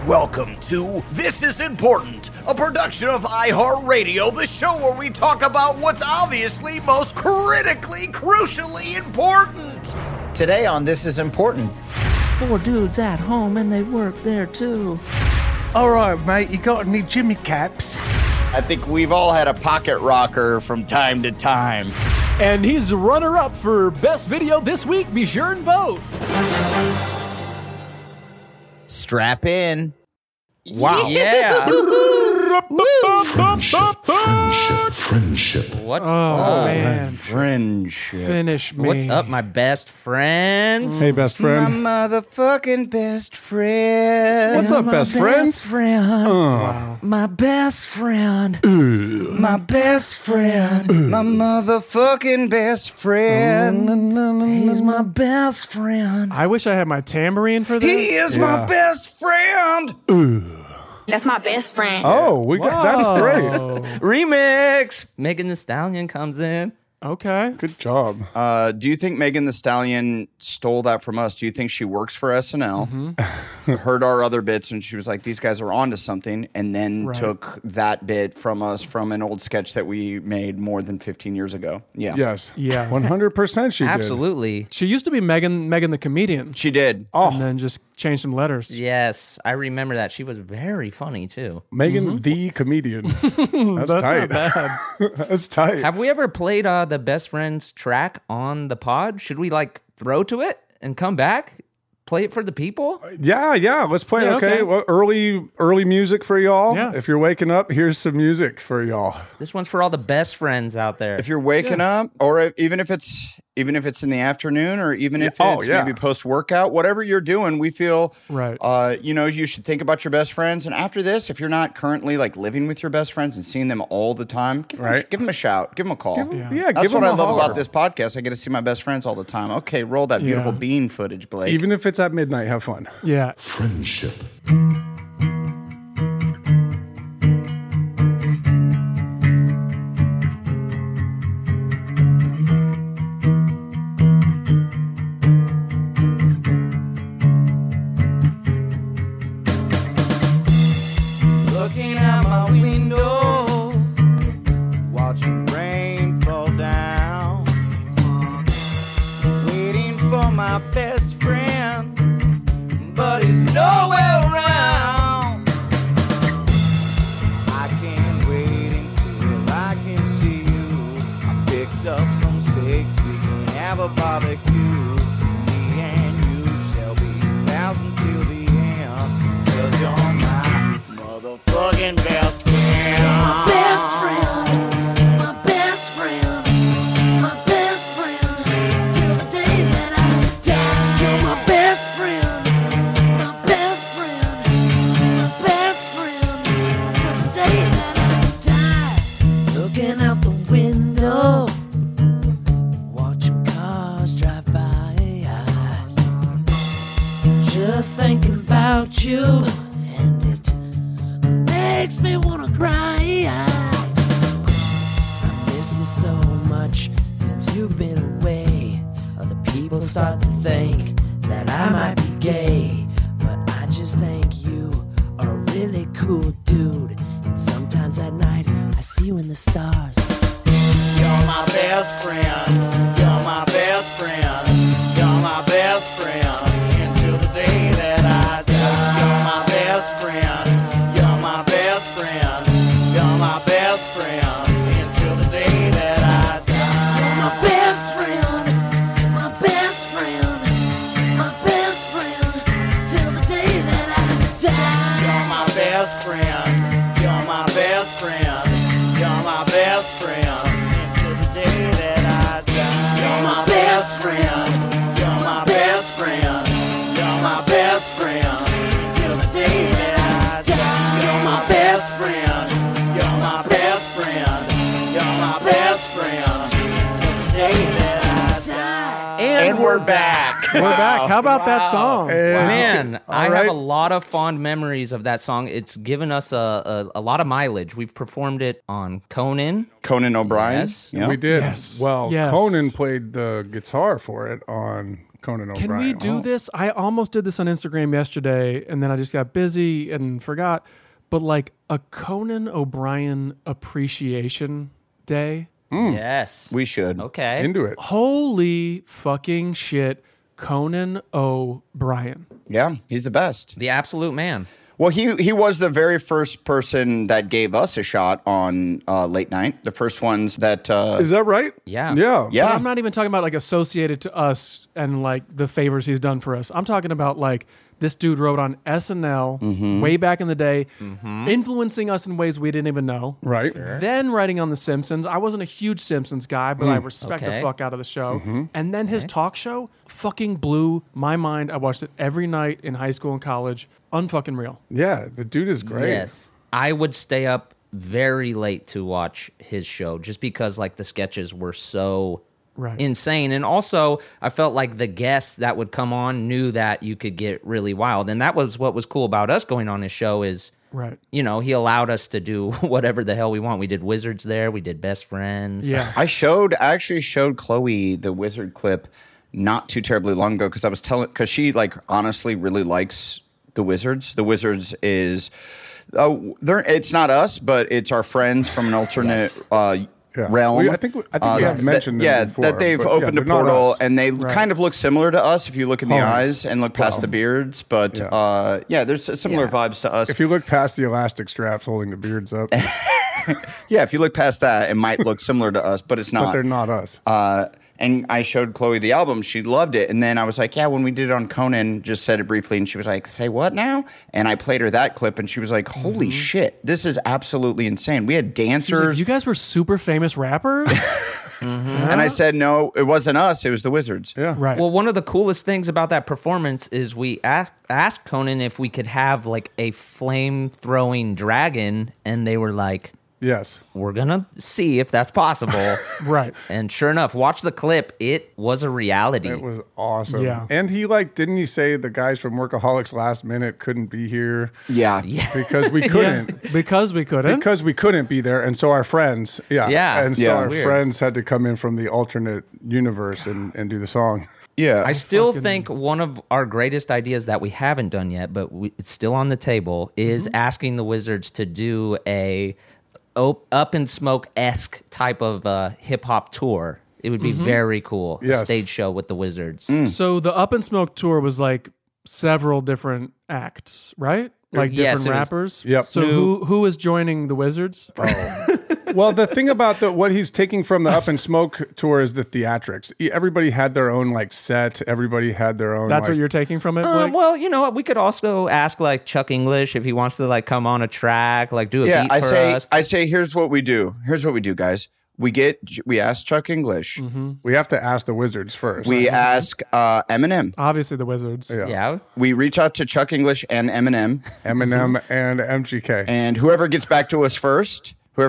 Welcome to This Is Important, a production of iHeartRadio, the show where we talk about what's obviously most critically, crucially important. Today on This Is Important. 4 dudes at home and they work there too. All right, mate, you got any Jimmy caps? I think we've all had a pocket rocker from time to time. And he's runner-up for Best Video this week. Be sure and vote. Strap in. Wow. Yeah. Friendship. What's Oh, up? man. Friendship. Finish me. What's up, my best friends? Hey, best friend. My motherfucking best friend. What's up, best friends? My best friend. My best friend. My motherfucking best friend. He's my best friend. I wish I had my tambourine for this. He is my best friend. That's my best friend. Oh, we got that's great. Remix! Megan Thee Stallion comes in. Okay. Good job. Do you think Megan Thee Stallion stole that from us? Do you think she works for SNL, heard our other bits, and she was like, these guys are onto something, and then took that bit from us from an old sketch that we made more than 15 years ago? Yeah. Yes. Yeah. 100% she did. Absolutely. She used to be Megan the comedian. She did. And then just changed some letters. Yes, I remember that. She was very funny, too. Megan the comedian. That's tight. Not bad. That's tight. Have we ever played the Best Friends track on the pod? Should we, throw to it and come back? Play it for the people? Yeah. Let's play it. Yeah, Okay. okay. Well, early music for y'all. Yeah. If you're waking up, here's some music for y'all. This one's for all the best friends out there. If you're waking up, or even if it's in the afternoon, or even if it's maybe post-workout, whatever you're doing, we feel, you should think about your best friends. And after this, if you're not currently living with your best friends and seeing them all the time, give them a shout, give them a call. That's give them what I a love holler. about this podcast. I get to see my best friends all the time. Okay, roll that beautiful bean footage, Blake. Even if it's at midnight, have fun. Yeah. Friendship. Looking out my window, watching rain fall down, waiting for my best friend, but he's nowhere around. I can't wait until I can see you. I picked up some steaks, we can have a barbecue. Me and you shall be pals until the end, 'cause you're my motherfucking best friend. My best friend. My best friend. My best friend. Till the day that I die. You're my best friend. My best friend. My best friend. Till the day that I die. Looking out the window. Watching cars drive by. Just thinking about you. And it makes me wanna cry. I miss you so much since you've been away. Other people start to think that I might be gay, but I just think you are a really cool dude. And sometimes at night I see you in the stars. You're my best friend. You're my best friend. You're my best friend until the day that I die. You're my best friend. You're my best friend. You're my best friend until the day that I die. You're my best friend. My best friend. My best friend. Till the day that I die. You're my best friend. You're my best friend. You're my best friend until the day that I die. You're my best friend. You're my best friend. You're my best friend until the day that I die. You're my best friend. You're my best friend. You're my best friend until the day that I die. And we're back. We're back. How about that song? Man, I right. have a lot of fond memories of that song. It's given us a lot of mileage. We've performed it on Conan. Conan O'Brien. Yes. Yeah. We did. Yes. Well, Yes. Conan played the guitar for it on Conan O'Brien. Can we do this? I almost did this on Instagram yesterday, and then I just got busy and forgot. But like a Conan O'Brien appreciation day. Yes. We should. Okay. Into it. Holy fucking shit. Conan O'Brien. Yeah, he's the best. The absolute man. Well, he was the very first person that gave us a shot on late night. The first ones that Is that right? Yeah. Yeah. yeah. But I'm not even talking about like associated to us and like the favors he's done for us. I'm talking about like this dude wrote on SNL way back in the day, influencing us in ways we didn't even know. Right. Then writing on The Simpsons. I wasn't a huge Simpsons guy, but I respect the fuck out of the show. And then his talk show fucking blew my mind. I watched it every night in high school and college. Unfucking real. Yeah, the dude is great. Yes. I would stay up very late to watch his show just because like the sketches were so insane. And also I felt like the guests that would come on knew that you could get really wild. And that was what was cool about us going on his show is, you know, he allowed us to do whatever the hell we want. We did Wizards there. We did Best Friends. Yeah. I actually showed Chloe the Wizard clip not too terribly long ago because she like honestly really likes the Wizards. The Wizards is it's not us, but it's our friends from an alternate realm. I think we have mentioned them before, that they've opened a portal and they kind of look similar to us if you look in the eyes and look past the beards. But there's similar vibes to us. If you look past the elastic straps holding the beards up. Yeah, if you look past that, it might look similar to us, but it's not. But they're not us. And I showed Chloe the album. She loved it. And then I was like, yeah, when we did it on Conan, just said it briefly. And she was like, say what now? And I played her that clip. And she was like, holy shit, this is absolutely insane. We had dancers. Like, you guys were super famous rappers? And I said, no, it wasn't us. It was the Wizards. Yeah. Right. Well, one of the coolest things about that performance is we asked Conan if we could have like a flame-throwing dragon. And they were like, yes, we're going to see if that's possible. Right. And sure enough, watch the clip. It was a reality. it was awesome. Yeah. And he didn't he say the guys from Workaholics Last Minute couldn't be here? Yeah. Because we couldn't. Because we couldn't? Because we couldn't be there. And so our friends, And so our weird. friends had to come in from the alternate universe and do the song. Yeah. I still think one of our greatest ideas that we haven't done yet, but it's still on the table, is asking the Wizards to do a Up in Smoke-esque type of hip hop tour. It would be very cool. Yes. A stage show with the Wizards. So the Up in Smoke tour was like several different acts, right? Like Yes, different it was- rappers. Yep. So who is joining the Wizards? Well, the thing about what he's taking from the Up in Smoke tour is the theatrics. Everybody had their own set. Everybody had their own. That's what you're taking from it, Blake? Well, you know what? We could also ask like Chuck English if he wants to come on a track, do a beat for us. I say, here's what we do. Here's what we do, guys. We ask Chuck English. We have to ask the Wizards first. We ask Eminem. Obviously the Wizards. Yeah. We reach out to Chuck English and Eminem. Eminem and MGK. And whoever gets back to us first,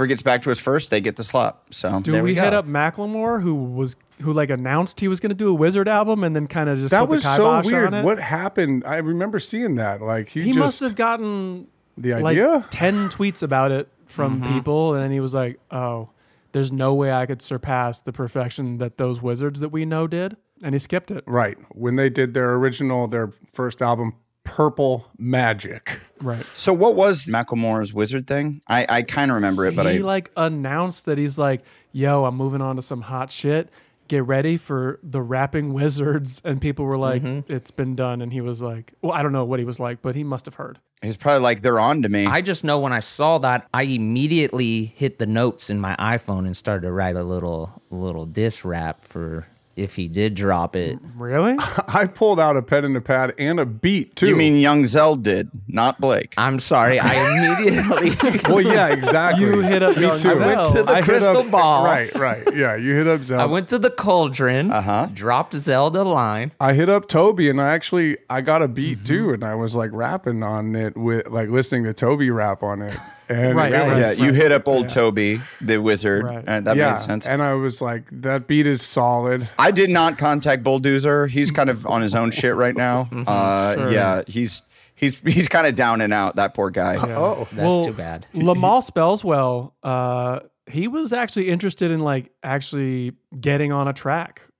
they get the slot. So Do we hit up Macklemore, who announced he was going to do a Wizard album and then kind of just that put was the so kibosh weird. on it? What happened? I remember seeing that. He must have gotten the idea 10 tweets about it from people, and then he was like, "Oh, there's no way I could surpass the perfection that those Wizards that we know did," and he skipped it. Right when they did their first album, Purple Magic. Right. So what was Macklemore's Wizard thing? I kind of remember it, but he announced that he's like, "Yo, I'm moving on to some hot shit. Get ready for the rapping Wizards." And people were like, "It's been done." And he was like, "Well, I don't know what he was like, but he must have heard." He's probably like, they're on to me. I just know when I saw that, I immediately hit the notes in my iPhone and started to write a little diss rap for if he did drop it. Really? I pulled out a pen and a pad and a beat too. You mean Young Zell did, not Blake? I'm sorry, I immediately. Well, yeah, exactly. You hit up Young too. Zell. I went to the I hit crystal up- ball. Right. Yeah, you hit up Zelda. I went to the cauldron. Dropped Zelda line. I hit up Toby, and I got a beat too, and I was rapping on it with listening to Toby rap on it. And Right, it right, was- You hit up old Toby, the Wizard. Right. And that made sense. And I was like, that beat is solid. I did not contact Bulldozer. He's kind of on his own shit right now. Sure. Yeah, he's kind of down and out. That poor guy. Oh, That's too bad. Lamal Spellswell, he was actually interested in actually getting on a track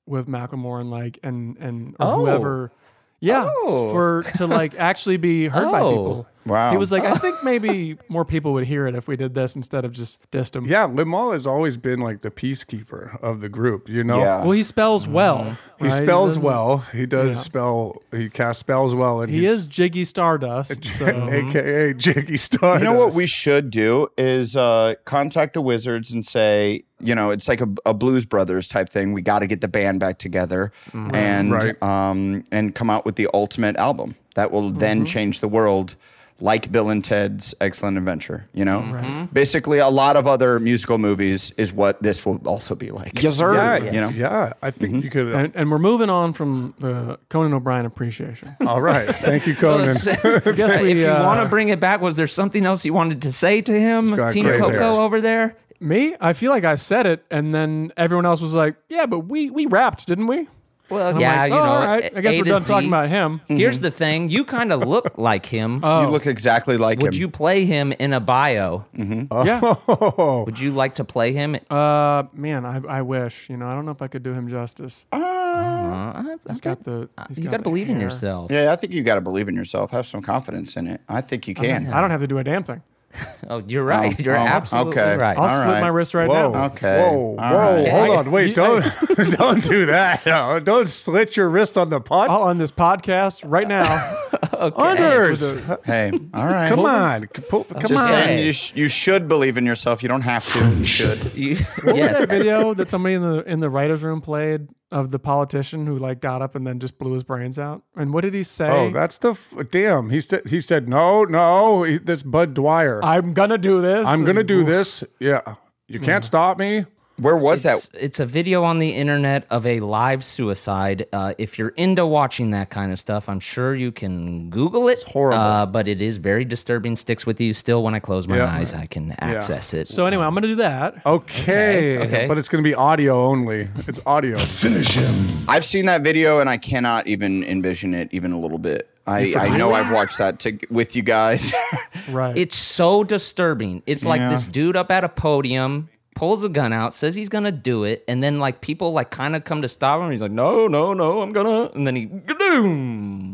with Macklemore and whoever. Yeah, to like actually be heard by people. Wow. He was like, I think maybe more people would hear it if we did this instead of just dissed him. Yeah, Limahl has always been like the peacekeeper of the group, you know? Yeah. Well, he spells well. He spells well. He does spell. He casts spells well. And he is Jiggy Stardust. AKA Jiggy Stardust. You know what we should do is contact the Wizards and say, it's like a Blues Brothers type thing. We got to get the band back together and come out with the ultimate album that will then change the world. Like Bill and Ted's Excellent Adventure, Basically, a lot of other musical movies is what this will also be like. Yes, sir. Yeah, I think you could. And we're moving on from the Conan O'Brien appreciation. All right, thank you, Conan. If you want to bring it back, was there something else you wanted to say to him, Team Coco over there? Me? I feel like I said it, and then everyone else was like, "Yeah, but we rapped, didn't we?" Well, yeah, like, all right. I guess we're done talking about him. Here's the thing: you kind of look like him. You look exactly like him. Would you play him in a bio? Yeah. Would you like to play him? Man, I wish. I don't know if I could do him justice. You got to believe in yourself. Yeah, I think you got to believe in yourself. Have some confidence in it. I think you can. I don't have to do a damn thing. Oh, you're right. You're absolutely right. I'll slit my wrist right now. Okay. Whoa. Hold on. Wait. Don't do that. No, don't slit your wrist on the pod. I'll end this podcast right now. Anders. Hey. All right. Come on. Just saying, you should believe in yourself. You don't have to. You should. What was that video that somebody in the writer's room played of the politician who like got up and then just blew his brains out? And what did he say? Oh, that's damn. He said no. This Bud Dwyer. I'm gonna do this. I'm gonna do this. Yeah. You can't stop me. Where was that? It's a video on the internet of a live suicide. If you're into watching that kind of stuff, I'm sure you can Google it. It's horrible. But it is very disturbing. Sticks with you. Still, when I close my eyes, I can access it. So anyway, I'm going to do that. Okay. But it's going to be audio only. It's audio. Finish him. I've seen that video, and I cannot even envision it even a little bit. I know I've watched that with you guys. Right. It's so disturbing. It's like this dude up at a podium pulls a gun out, says he's gonna do it, and then like people like kind of come to stop him. He's like, no, I'm gonna, and then he, boom.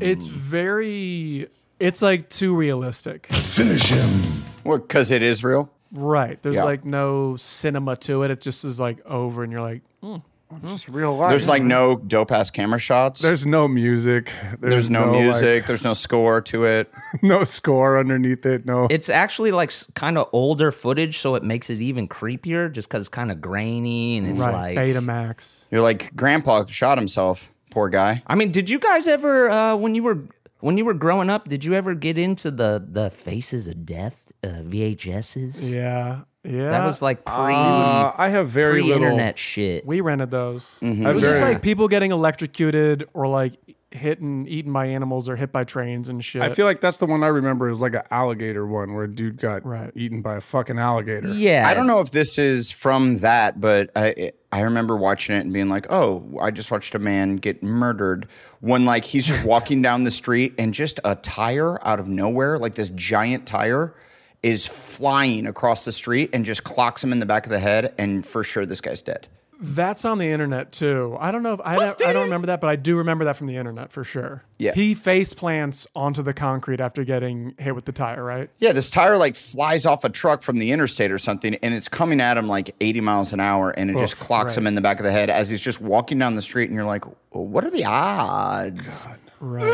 It's like too realistic. Finish him. Well, because it is real. Right. There's like no cinema to it. It just is like over, and you're like, just real life. There's like no dope ass camera shots. There's no music. There's no music. There's no score to it. No score underneath it. No. It's actually like kind of older footage, so it makes it even creepier, just because it's kind of grainy and it's like Betamax. You're like, Grandpa shot himself. Poor guy. I mean, did you guys ever when you were growing up? Did you ever get into the Faces of Death VHSs? Yeah. That was like I have very little internet shit. We rented those. Mm-hmm. It was just like people getting electrocuted or like eaten by animals or hit by trains and shit. I feel like that's the one I remember is like an alligator one where a dude got eaten by a fucking alligator. Yeah. I don't know if this is from that, but I remember watching it and being like, oh, I just watched a man get murdered when like he's just walking down the street and just a tire out of nowhere, like this giant tire, is flying across the street and just clocks him in the back of the head, and for sure this guy's dead. That's on the internet too. I don't know if I don't remember that, but I do remember that from the internet for sure. Yeah. He face plants onto the concrete after getting hit with the tire, right? Yeah, this tire like flies off a truck from the interstate or something, and it's coming at him like 80 miles an hour, and it just clocks him in the back of the head as he's just walking down the street, and you're like, well, what are the odds? God.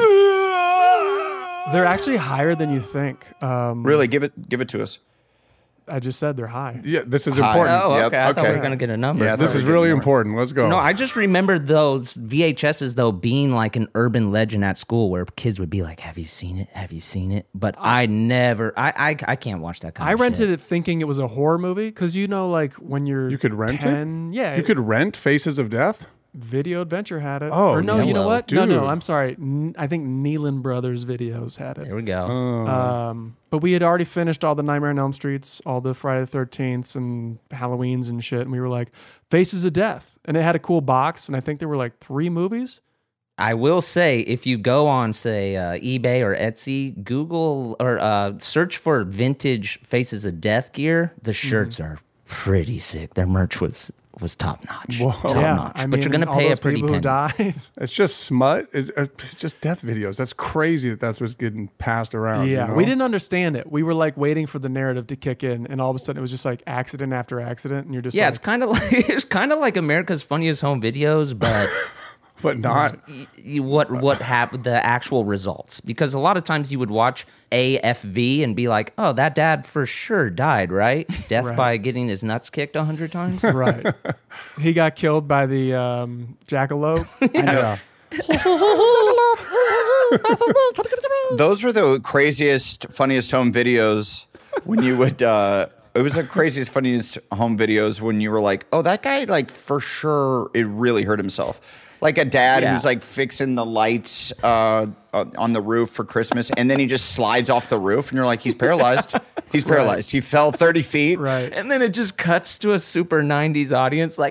Right. They're actually higher than you think. Really, give it to us. I just said they're high. Yeah, this is important. Oh, okay. Yep, I thought we were going to get a number. Yeah, this is really important. Let's go. No, I just remember those VHSs, though, being like an urban legend at school where kids would be like, have you seen it? Have you seen it? But I never, I can't watch that kind of shit. I rented it thinking it was a horror movie because, like when you're You could rent 10, it? Yeah. You could rent Faces of Death? Video Adventure had it. Oh, or no, you know what? dude. No, I'm sorry. I think Nealon Brothers Videos had it. There we go. But we had already finished all the Nightmare on Elm Streets, all the Friday the 13th and Halloweens and shit. And we were like, Faces of Death. And it had a cool box. And I think there were like 3 movies. I will say, if you go on, say, eBay or Etsy, Google or search for vintage Faces of Death gear, the shirts are pretty sick. Their merch was was top notch. Whoa. Top Yeah, notch. I But mean, you're going to all pay a those pretty people who penny. died. It's just smut. It's just death videos. That's crazy that's what's getting passed around. Yeah, you know? we didn't understand it. We were like waiting for the narrative to kick in, and all of a sudden it was just like accident after accident, and you're just Yeah, like, it's kind of like America's Funniest Home Videos, but but not. what happened, the actual results. Because a lot of times you would watch AFV and be like, oh, that dad for sure died, right? Death Right. by getting his nuts kicked 100 times. right. He got killed by the jackalope. Yeah. Those were the craziest, funniest home videos when you would. It was the craziest, funniest home videos when you were like, "Oh, that guy, like for sure, it really hurt himself." Like a dad who's like fixing the lights on the roof for Christmas, and then he just slides off the roof, and you're like, "He's paralyzed. He's paralyzed. He fell 30 feet." Right. And then it just cuts to a super 90s audience like,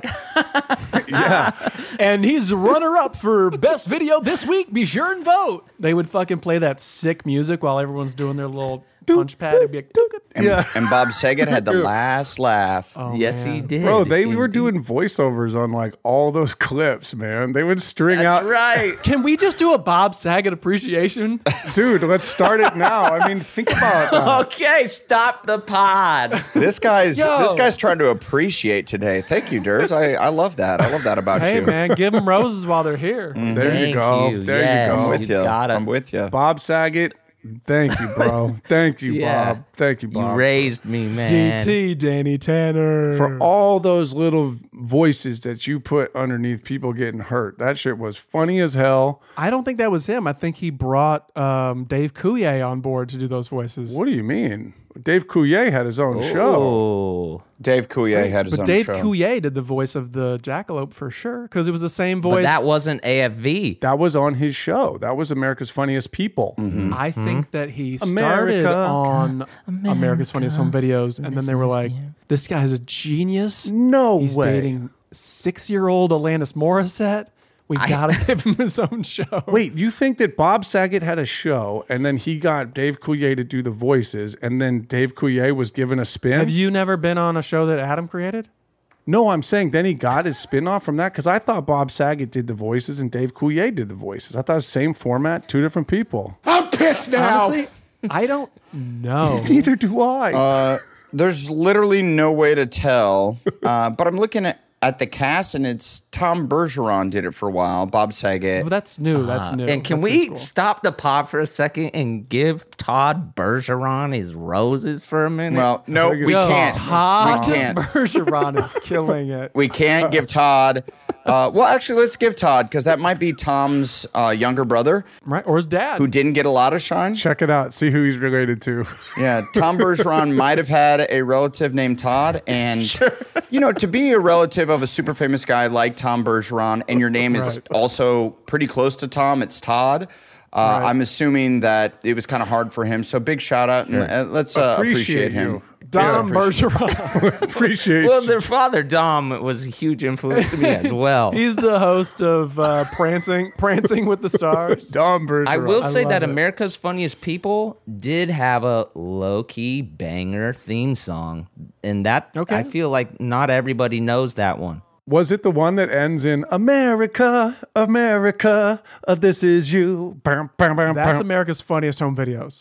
Yeah. And he's runner-up for best video this week. Be sure and vote. They would fucking play that sick music while everyone's doing their little punch pad. It'd be like, And Bob Saget had the last laugh. oh, yes, man. he did. Bro, they were Indeed. doing voiceovers on like all those clips, man. They would string That's out. right. Can we just do a Bob Saget appreciation? Dude, let's start it now. I mean, think about that. Okay, stop the pod. This guy's Yo. trying to appreciate today. Thank you, Durs. I love that. I love that about Hey, you. man, give them roses while they're here. There you Thank go. you. There Yes. you I'm go. with you. gotta- I'm with you. Bob Saget, thank you, bro. Thank you, Yeah. Bob. Thank you, You Bob. raised me, man. DT, Danny Tanner. For all those little voices that you put underneath people getting hurt. That shit was funny as hell. I don't think that was him. I think he brought Dave Coulier on board to do those voices. What do you mean? Dave Coulier had his own show. Oh. Dave Coulier had his But own Dave show. Coulier did the voice of the jackalope for sure, because it was the same voice. But that wasn't AFV. That was on his show. That was America's Funniest People. I think that he started America. on America's Funniest Home Videos, and then they were like, "This guy's a genius. No He's way. dating 6-year-old Alanis Morissette. We gotta give him his own show." Wait, you think that Bob Saget had a show and then he got Dave Coulier to do the voices and then Dave Coulier was given a spin? Have you never been on a show that Adam created? No, I'm saying then he got his spin-off from that because I thought Bob Saget did the voices and Dave Coulier did the voices. I thought it was same format, two different people. I'm pissed now. Honestly, I don't know. Neither do I. There's literally no way to tell, but I'm looking at the cast, and it's Tom Bergeron did it for a while. Bob Saget. Well, that's new. That's new. And can That's we new school. stop the pod for a second and give Todd Bergeron his roses for a minute? Well, no, we Yo, can't. Todd We can't. Bergeron is killing it. We can't give Todd. Well, actually, let's give Todd because that might be Tom's younger brother Right? Or his dad. who didn't get a lot of shine. Check it out. See who he's related to. Yeah, Tom Bergeron might have had a relative named Todd, and you know, to be a relative of a super famous guy like Tom Bergeron, and your name is Right. also pretty close to Tom, it's Todd. I'm assuming that it was kind of hard for him. So big shout out, and let's appreciate him. you. Dom Yeah, Bergeron. Appreciate Well, you. their father, Dom, was a huge influence to me as well. He's the host of Prancing with the Stars. Dom Bergeron. I will say love that it. America's Funniest People did have a low-key banger theme song. And that, Okay. I feel like not everybody knows that one. Was it the one that ends in America, America, this is you? Bam, bam, bam, That's bam. America's Funniest Home Videos.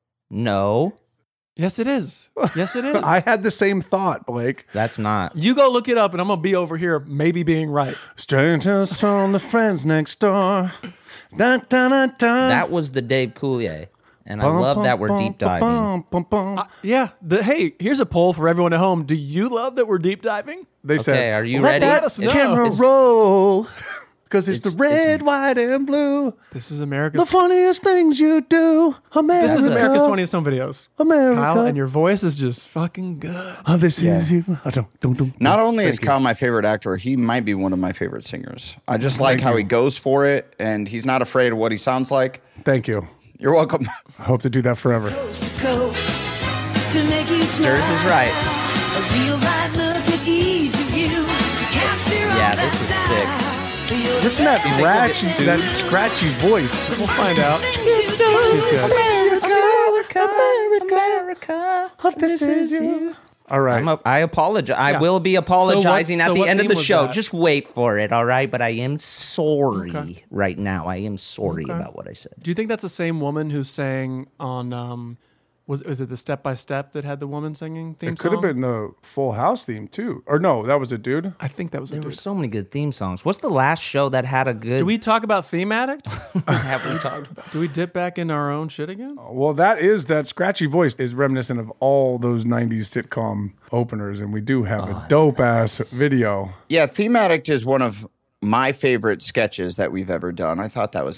No, Yes, it is. Yes, it is. I had the same thought, Blake. that's not. You go look it up, and I'm gonna be over here, maybe being right. Strangers from the friends next door. Da, da, da, da. That was the Dave Coulier. And I love that we're deep diving. Yeah. Hey, here's a poll for everyone at home. Do you love that we're deep diving? They said, Okay, are you let ready? that us know. camera It's- roll. Because it's the It's- red, white, and blue. This is America's. The funniest things you do. America. This is America's Funniest Home Videos. America. Kyle, and your voice is just fucking good. Oh, this is you. I don't. Not only is Kyle my favorite actor, he might be one of my favorite singers. I just like how he goes for it, and he's not afraid of what he sounds like. Thank you. You're welcome. I hope to do that forever. Coast to coast to make you smile. Durs is right. A real life look at each of you to capture all Yeah, that this is style. sick. You're Listen to that think we'll get ratchet, sued? that scratchy voice. We'll find out. She's good. America, America, this is you. All right. I apologize. I will be apologizing at the end of the show. Just wait for it, all right? But I am sorry right now. I am sorry about what I said. Do you think that's the same woman who sang on... Was it the Step by Step that had the woman singing theme song? It could have been the Full House theme too. Or no, that was a dude. I think that was a dude. There were so many good theme songs. What's the last show that had a good... Do we talk about Theme Addict? Have we talked about? Do we dip back in our own shit again? Well, that scratchy voice is reminiscent of all those 90s sitcom openers, and we do have a dope-ass video. Yeah, Theme Addict is one of my favorite sketches that we've ever done. I thought that was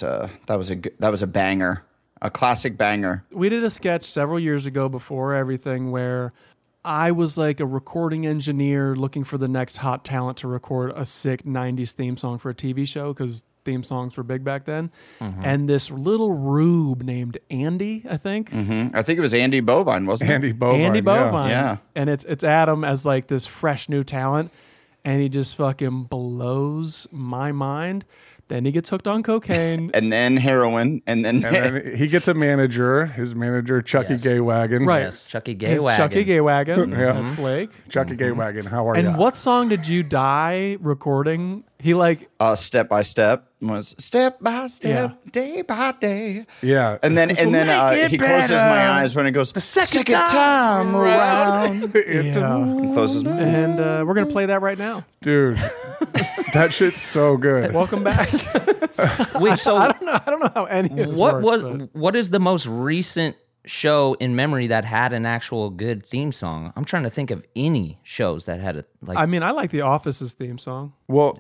a banger. A classic banger. We did a sketch several years ago before everything where I was like a recording engineer looking for the next hot talent to record a sick 90s theme song for a TV show because theme songs were big back then. Mm-hmm. And this little rube named Andy, I think. Mm-hmm. I think it was Andy Bovine, wasn't it? Andy Bovine. Andy Bovine. Yeah. And it's Adam as like this fresh new talent. And he just fucking blows my mind. Then he gets hooked on cocaine. And then heroin. And then he gets a manager. His manager, Chucky Gaywagon. Right. Yes, Chucky Gaywagon. Chucky Gaywagon. Yeah. That's Blake. Chucky Gaywagon, how are you? And what song did you die recording? He like... Step by Step was Step by Step, Day by Day. Yeah. And then he closes my eyes when it goes, the second time around. He closes my eyes. And we're going to play that right now. Dude, that shit's so good. Welcome back. Wait, so I don't know how any of this works, what is the most recent show in memory that had an actual good theme song? I'm trying to think of any shows that had a like. I mean, I like The Office's theme song. Well,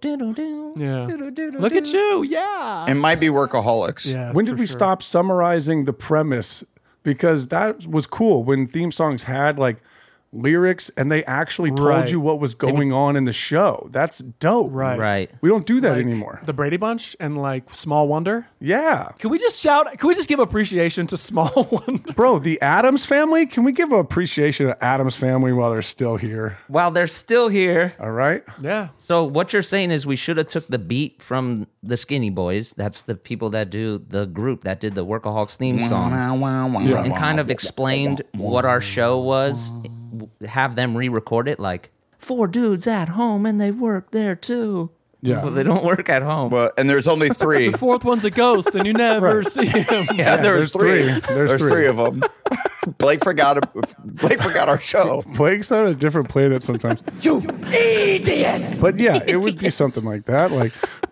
yeah. Look at you, yeah. It might be Workaholics. Yeah. When did we stop summarizing the premise? Because that was cool when theme songs had like lyrics and they actually told you what was going on in the show. That's dope. Right. We don't do that Like anymore. The Brady Bunch and like Small Wonder. Yeah. Can we just give appreciation to Small Wonder? Bro, the Addams Family? Can we give appreciation to Addams Family while they're still here? While they're still here. All right. Yeah. So what you're saying is we should have took the beat from the Skinny Boys. That's the people that do the group that did the Workaholics theme song. And kind of explained what our show was. Have them re-record it like 4 dudes at home and they work there too. Yeah. Well, they don't work at home. But and there's only 3. The 4th one's a ghost and you never see him. Yeah, there's 3. There's 3 3 of them. Blake forgot our show. Blake's on a different planet sometimes. You idiots! But yeah, it would be something like that. Like,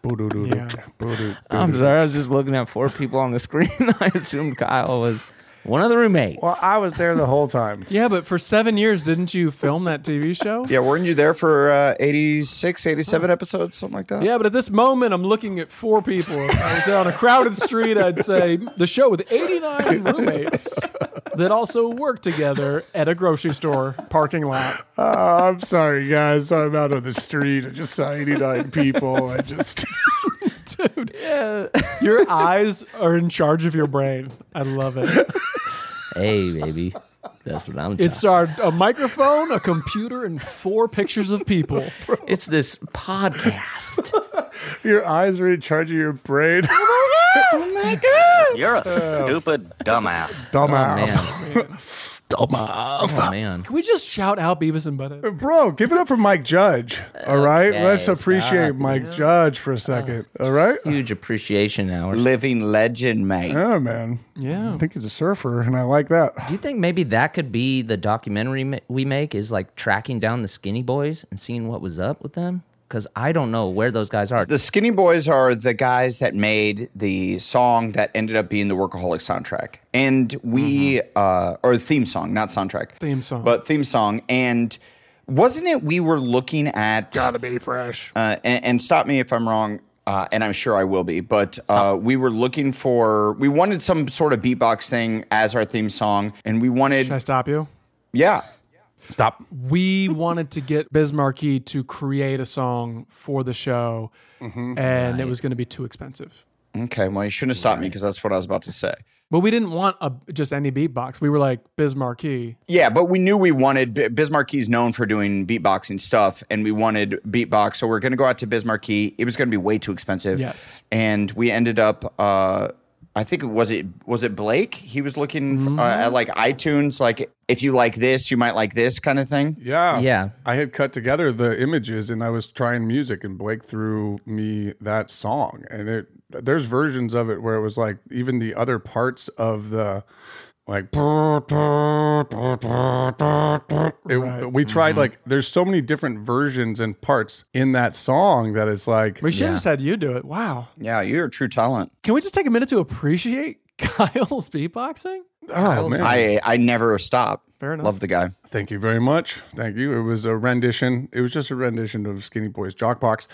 I'm sorry, I was just looking at 4 people on the screen. I assumed Kyle was one of the roommates. Well, I was there the whole time. Yeah, but for 7 years, didn't you film that TV show? Yeah, weren't you there for 86, 87 episodes, something like that? Yeah, but at this moment, I'm looking at 4 people. If I was on a crowded street, I'd say the show with 89 roommates that also work together at a grocery store parking lot. I'm sorry, guys. I'm out on the street. I just saw 89 people. I just... Dude, your eyes are in charge of your brain. I love it. Hey, baby. That's what I'm talking It's a microphone, a computer, and 4 pictures of people. It's this podcast. Your eyes are in charge of your brain. Oh my God. You're a stupid dumbass. Dumbass. Oh, man. Can we just shout out Beavis and Butthead? Bro, give it up for Mike Judge. All right? Okay, Let's appreciate stop. Mike Judge for a second. All right? Huge appreciation hour. Living legend, mate. Yeah, man. Yeah. I think he's a surfer, and I like that. Do you think maybe that could be the documentary we make is like tracking down the Skinny Boys and seeing what was up with them? Because I don't know where those guys are. The Skinny Boys are the guys that made the song that ended up being the Workaholics soundtrack. And we, or theme song, not soundtrack. Theme song. But theme song. And wasn't it we were looking at... Gotta be fresh. And stop me if I'm wrong, and I'm sure I will be, but we were looking we wanted some sort of beatbox thing as our theme song, and we wanted... Should I stop you? Yeah. Stop. We wanted to get Biz Markie to create a song for the show, and it was going to be too expensive. Okay, well, you shouldn't have stopped me because that's what I was about to say. But we didn't want just any beatbox. We were like Biz Markie. Yeah, but we knew we wanted... Biz Marquie's known for doing beatboxing stuff, and we wanted beatbox, so we're going to go out to Biz Markie. It was going to be way too expensive. Yes. And we ended up I think was it Blake? He was looking at like iTunes, like if you like this, you might like this kind of thing. Yeah. I had cut together the images and I was trying music, and Blake threw me that song, and there's versions of it where it was like even the other parts of the like we tried like there's so many different versions and parts in that song that it's like we should have said you do it. Wow. Yeah, you're a true talent. Can we just take a minute to appreciate Kyle's beatboxing? Oh man, I never stop. Fair enough. Love the guy. Thank you very much. Thank you. It was a rendition. It was just a rendition of Skinny Boy's Jockbox.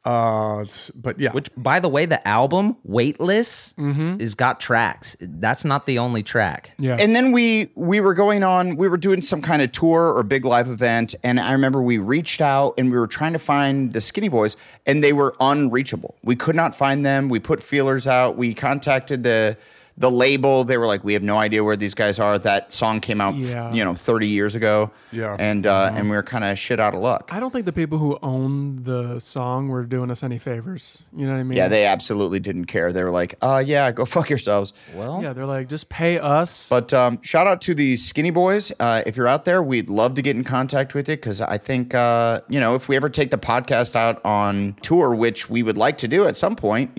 But yeah. Which, by the way, the album Weightless is got tracks. That's not the only track. Yeah. And then we were doing some kind of tour or big live event, and I remember we reached out and we were trying to find the Skinny Boys, and they were unreachable. We could not find them. We put feelers out. We contacted the label. They were like, we have no idea where these guys are. That song came out, 30 years ago. Yeah. And we were kind of shit out of luck. I don't think the people who owned the song were doing us any favors. You know what I mean? Yeah, they absolutely didn't care. They were like, yeah, go fuck yourselves. Well, yeah, they're like, just pay us. But shout out to the Skinny Boys. If you're out there, we'd love to get in contact with you, because I think, if we ever take the podcast out on tour, which we would like to do at some point,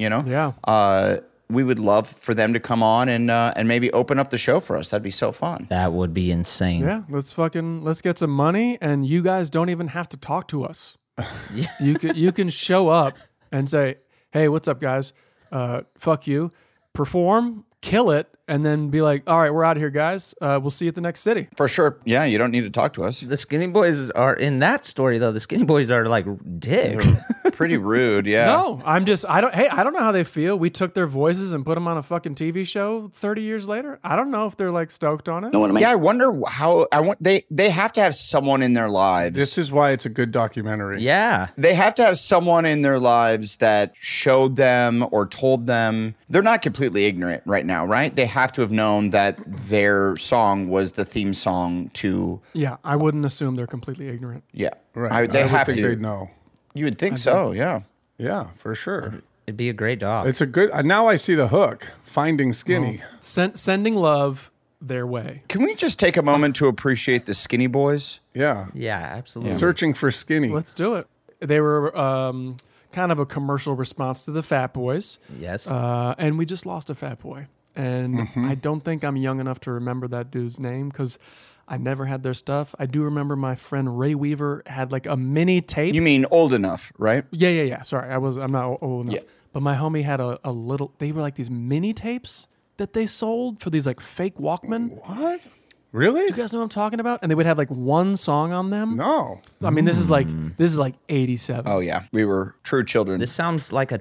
we would love for them to come on and maybe open up the show for us. That'd be so fun. That would be insane. Yeah, let's get some money, and you guys don't even have to talk to us. You can show up and say, "Hey, what's up, guys? Fuck you." Perform, kill it, and then be like, "All right, we're out of here, guys. We'll see you at the next city." For sure. Yeah, you don't need to talk to us. The Skinny Boys are, in that story though, the Skinny Boys are like dicks. Pretty rude, yeah. No, I don't know how they feel. We took their voices and put them on a fucking TV show 30 years later. I don't know if they're like stoked on it. Yeah, I wonder how they have to have someone in their lives. This is why it's a good documentary. Yeah. They have to have someone in their lives that showed them or told them. They're not completely ignorant right now, right? They have to have known that their song was the theme song to. Yeah, I wouldn't assume they're completely ignorant. Yeah, right. They have think to. they'd know. You would think so, yeah. Yeah, for sure. It'd be a great dog. It's a good. Now I see the hook. Finding Skinny. Sending love their way. Can we just take a moment to appreciate the Skinny Boys? Yeah. Yeah, absolutely. Searching for Skinny. Let's do it. They were kind of a commercial response to the Fat Boys. Yes. And we just lost a Fat Boy. And I don't think I'm young enough to remember that dude's name, because I never had their stuff. I do remember my friend Ray Weaver had like a mini tape. You mean old enough, right? Yeah. Sorry, I'm not old enough. Yeah. But my homie had a little. They were like these mini tapes that they sold for these like fake Walkman. What? Really? Do you guys know what I'm talking about? And they would have like one song on them. No. I mean, this is like 87. Oh yeah, we were true children. This sounds like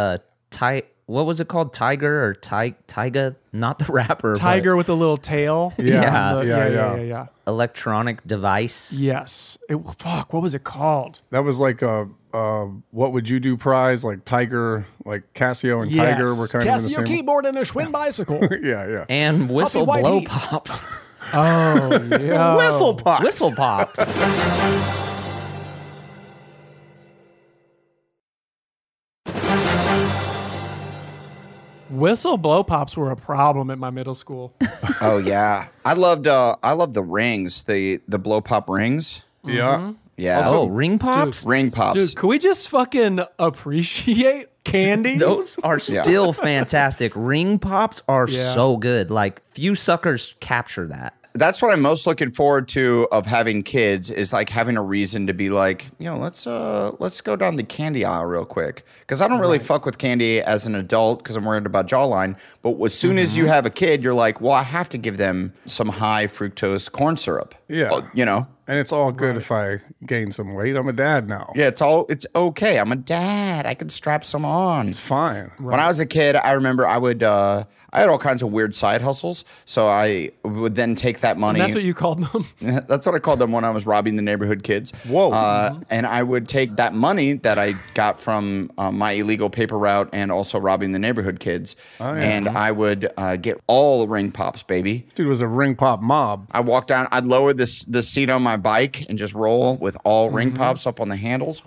what was it called? Tiger or Tyga? Not the rapper. Tiger with a little tail. Yeah. Electronic device. Yes. What was it called? That was like a what would you do prize, like Tiger, like Casio and Tiger were kind of in the same. Casio keyboard and a Schwinn bicycle. Yeah. And whistle blow pops. Oh, yeah. Whistle pops. Whistle pops. Whistle blow pops were a problem at my middle school. Oh yeah, I loved the rings, the blow pop rings. Yeah. Yeah. Also, ring pops? Ring pops. Dude, could we just fucking appreciate candy? Those are still fantastic. Ring pops are so good. Like, few suckers capture that. That's what I'm most looking forward to of having kids, is like having a reason to be like, let's go down the candy aisle real quick, because I don't really fuck with candy as an adult because I'm worried about jawline. But as soon as you have a kid, you're like, well, I have to give them some high fructose corn syrup. Yeah. And it's all good if I gain some weight. I'm a dad now. Yeah, it's okay. I'm a dad. I can strap some on. It's fine. When I was a kid, I remember I had all kinds of weird side hustles. So I would then take that money. And that's what you called them? That's what I called them when I was robbing the neighborhood kids. Whoa. And I would take that money that I got from my illegal paper route and also robbing the neighborhood kids. Oh, yeah. And I would get all the ring pops, baby. This dude was a ring pop mob. I walk down. I'd lower the seat on my bike and just roll with all ring pops up on the handles.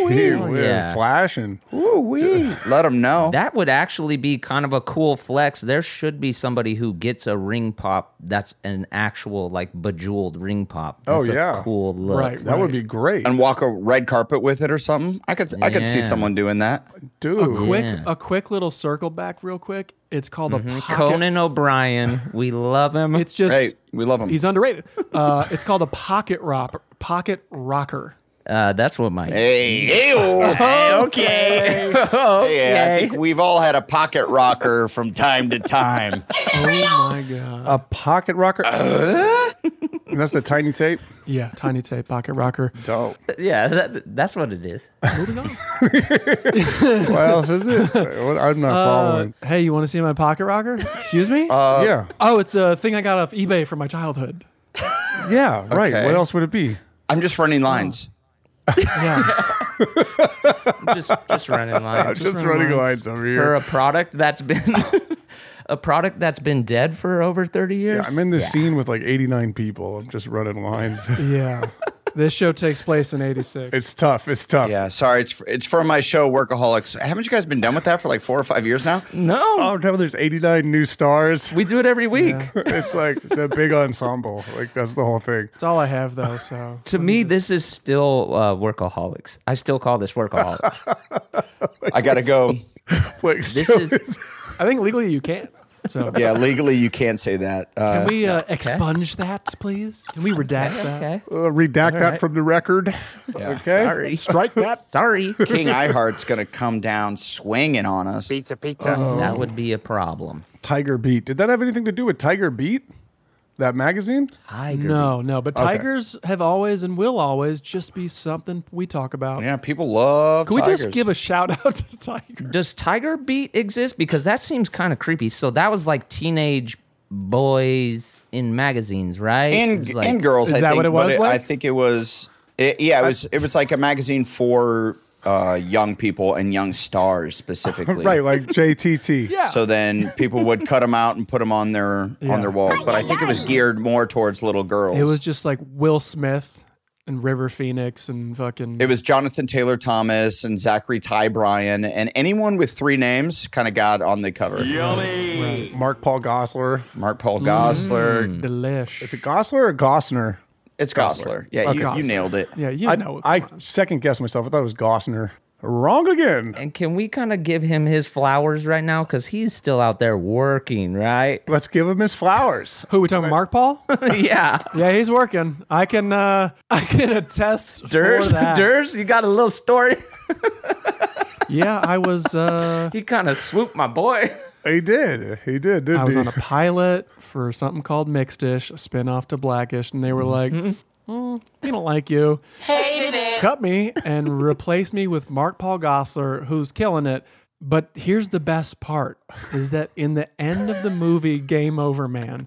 We're flashing. Let them know. That would actually be kind of a cool flex. there should be somebody who gets a ring pop that's an actual like bejeweled ring pop. That's a cool look. Right, that would be great. And walk a red carpet with it or something. I could see someone doing that. Dude, a quick little circle back, real quick. It's called a pocket. Conan O'Brien. We love him. It's just we love him. He's underrated. It's called a pocket rocker. That's what my okay. I think we've all had a pocket rocker from time to time. Oh my god, a pocket rocker. That's the tiny tape. Yeah, tiny tape pocket rocker. Dope. Yeah, that's what it is. Moving on. What else is it? I'm not following. Hey, you want to see my pocket rocker? Excuse me? Yeah. Oh, it's a thing I got off eBay from my childhood. Yeah, right. Okay. What else would it be? I'm just running lines. Yeah. just running lines. Just running lines over here. For a product that's been dead for over 30 years. Yeah, I'm in this scene with like 89 people. I'm just running lines. Yeah. This show takes place in 86. It's tough. Yeah, sorry. It's for my show, Workaholics. Haven't you guys been done with that for like 4 or 5 years now? No. Oh, no, there's 89 new stars. We do it every week. Yeah. It's a big ensemble. Like, that's the whole thing. It's all I have, though. So to me, this is still Workaholics. I still call this Workaholics. I got to go. This is... I think legally you can't. So yeah, legally you can't say that. Can we expunge that, please? Can we redact that? Okay. Redact that from the record. Yeah. Okay. Sorry. Strike that. Sorry. King Iheart's going to come down swinging on us. Pizza. That would be a problem. Tiger Beat. Did that have anything to do with Tiger Beat? That magazine? No, but tigers have always and will always just be something we talk about. Yeah, people love Can we tigers. just give a shout out to Tiger? Does Tiger Beat exist? Because that seems kind of creepy. So that was like teenage boys in magazines, right? And girls. Is I that think, what it was? I think it was. It was like a magazine for young people and young stars specifically. Right, like JTT. Yeah. So then people would cut them out and put them on their walls. But I think it was geared more towards little girls. It was just like Will Smith and River Phoenix and fucking. It was Jonathan Taylor Thomas and Zachary Ty Bryan, and anyone with 3 names kind of got on the cover. Yummy. Right. Mark Paul Gosselaar. Mark Paul Gosselaar. Delish. Is it Gosselaar or Gossner? It's Gosselaar. Yeah, you nailed it. Yeah, you know. I second guessed myself. I thought it was Gossner. Wrong again. And can we kind of give him his flowers right now? Because he's still out there working, right? Let's give him his flowers. Who we talking? Mark Paul? Yeah. Yeah, he's working. I can attest for that. Durs, you got a little story? Yeah, I was. He kind of swooped my boy. He did, didn't he? I was on a pilot for something called Mixedish, a spinoff to Blackish, and they were like, we don't like you. Cut me and replace me with Mark Paul Gosselaar, who's killing it. But here's the best part, is that in the end of the movie Game Over Man,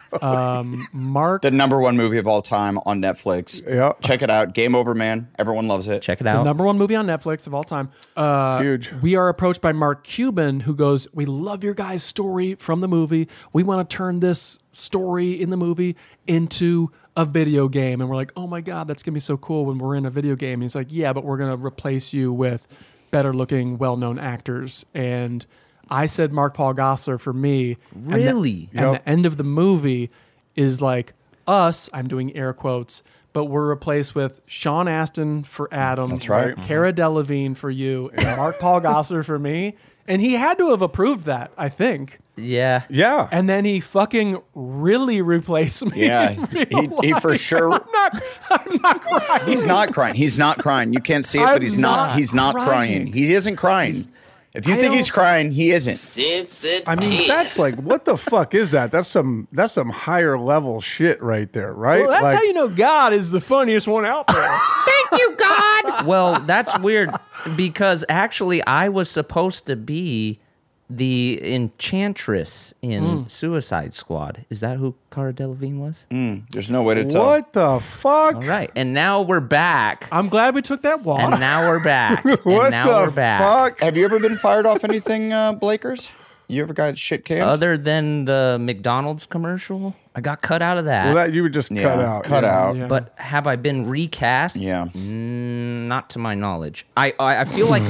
Mark... The #1 movie of all time on Netflix. Yeah. Check it out. Game Over Man. Everyone loves it. Check it The out. #1 movie on Netflix of all time. Huge. We are approached by Mark Cuban, who goes, we love your guys' story from the movie. We want to turn this story in the movie into a video game. And we're like, oh my God, that's going to be so cool when we're in a video game. And he's like, yeah, but we're going to replace you with better looking, well-known actors. And I said Mark Paul Gosselaar for me. Really? And the end of the movie is like us, I'm doing air quotes, but we're replaced with Sean Astin for Adam. That's right. Cara Delevingne for you, and Mark Paul Gosselaar for me. And he had to have approved that, I think. Yeah. Yeah. And then he fucking really replaced me. Yeah, he for sure. I'm not crying. He's not crying. He's not crying. You can't see it, but he's not. He's not crying. He isn't crying. If you think he's crying, he isn't. I mean, that's like, what the fuck is that? That's some higher level shit right there, right? Well, that's how you know God is the funniest one out there. Thank you, God. Well, that's weird because actually I was supposed to be the Enchantress in Suicide Squad. Is that who Cara Delevingne was? There's no way to tell. What the fuck? All right. And now we're back. I'm glad we took that walk. And now we're back. What and now the we're back. fuck? Have you ever been fired off anything, Blakers? You ever got shit canned? Other than the McDonald's commercial, I got cut out of that. Well, that you would just cut out. Cut out. Yeah. But have I been recast? Yeah. Not to my knowledge. I feel like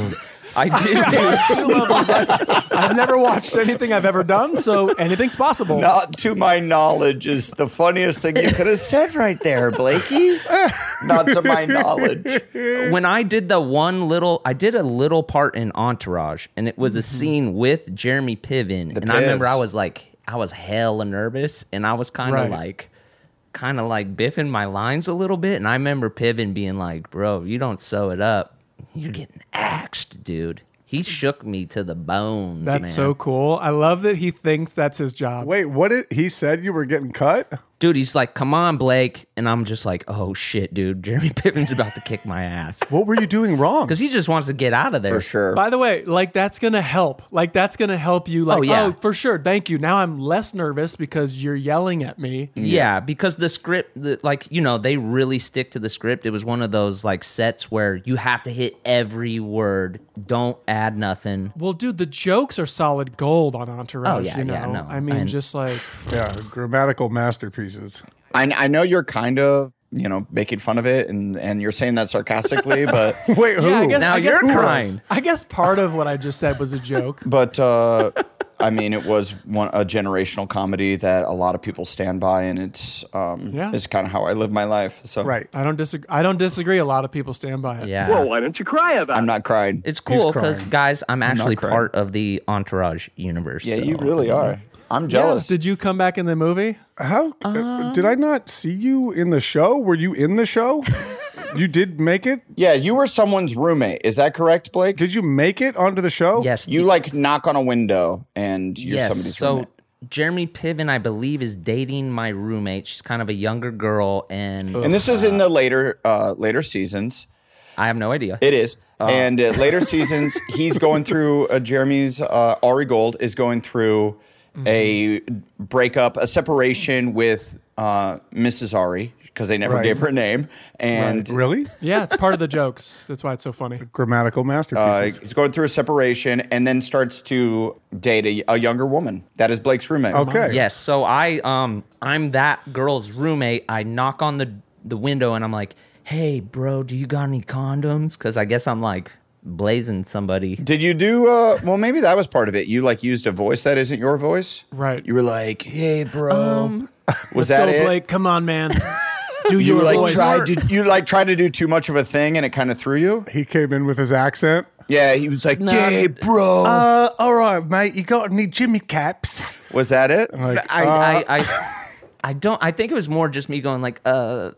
I did. 2 levels. I've never watched anything I've ever done, so anything's possible. Not to my knowledge is the funniest thing you could have said right there, Blakey. Not to my knowledge. When I did I did a little part in Entourage, and it was a scene with Jeremy Piven, and I remember I was hella nervous, and I was kind of like biffing my lines a little bit, and I remember Piven being like, "Bro, if you don't sew it up, you're getting axed, dude." He shook me to the bones. That's so cool. I love that he thinks that's his job. Wait, what did he said you were getting cut? Dude, he's like, "Come on, Blake." And I'm just like, "Oh, shit, dude. Jeremy Piven's about to kick my ass." What were you doing wrong? Because he just wants to get out of there. For sure. By the way, like, that's going to help. Like, that's going to help you. Like, oh, for sure. Thank you. Now I'm less nervous because you're yelling at me. Yeah, because the script, they really stick to the script. It was one of those, like, sets where you have to hit every word. Don't add nothing. Well, dude, the jokes are solid gold on Entourage. Oh, yeah, no. I mean, just like... Yeah, grammatical masterpieces. I know you're kind of, making fun of it, and you're saying that sarcastically, but... Wait, who? Yeah, now you're crying. I guess part of what I just said was a joke. But, it was a generational comedy that a lot of people stand by, and it's kind of how I live my life. So right. I don't disagree. A lot of people stand by it. Yeah. Well, why don't you cry about it? I'm not crying. It's cool because, guys, I'm actually part of the Entourage universe. Yeah, so. you really are. I'm jealous. Yeah. Did you come back in the movie? How did I not see you in the show? Were you in the show? You did make it? Yeah, you were someone's roommate. Is that correct, Blake? Did you make it onto the show? Yes. You knock on a window and you're somebody's roommate. Jeremy Piven, I believe, is dating my roommate. She's kind of a younger girl, and this is in the later seasons. I have no idea. It is. And later seasons, he's going through Jeremy's Ari Gold is going through a breakup, a separation with Mrs. Ari, because they never gave her a name. And really? Yeah, it's part of the jokes. That's why it's so funny. Grammatical masterpieces. He's going through a separation and then starts to date a younger woman. That is Blake's roommate. Okay. Yes. So I'm that girl's roommate. I knock on the window and I'm like, "Hey, bro, do you got any condoms?" Because I guess I'm like blazing somebody. Did you do well, maybe that was part of it. You used a voice that isn't your voice. Right. You were like, "Hey, bro." Was Let's that go, it? Blake. Come on, man. Do you your voice. tried to do too much of a thing and it kind of threw you? He came in with his accent. Yeah, he was like, "Hey, bro." All right, mate. You got any Jimmy caps? Was that it? I don't. I think it was more just me going like, Why?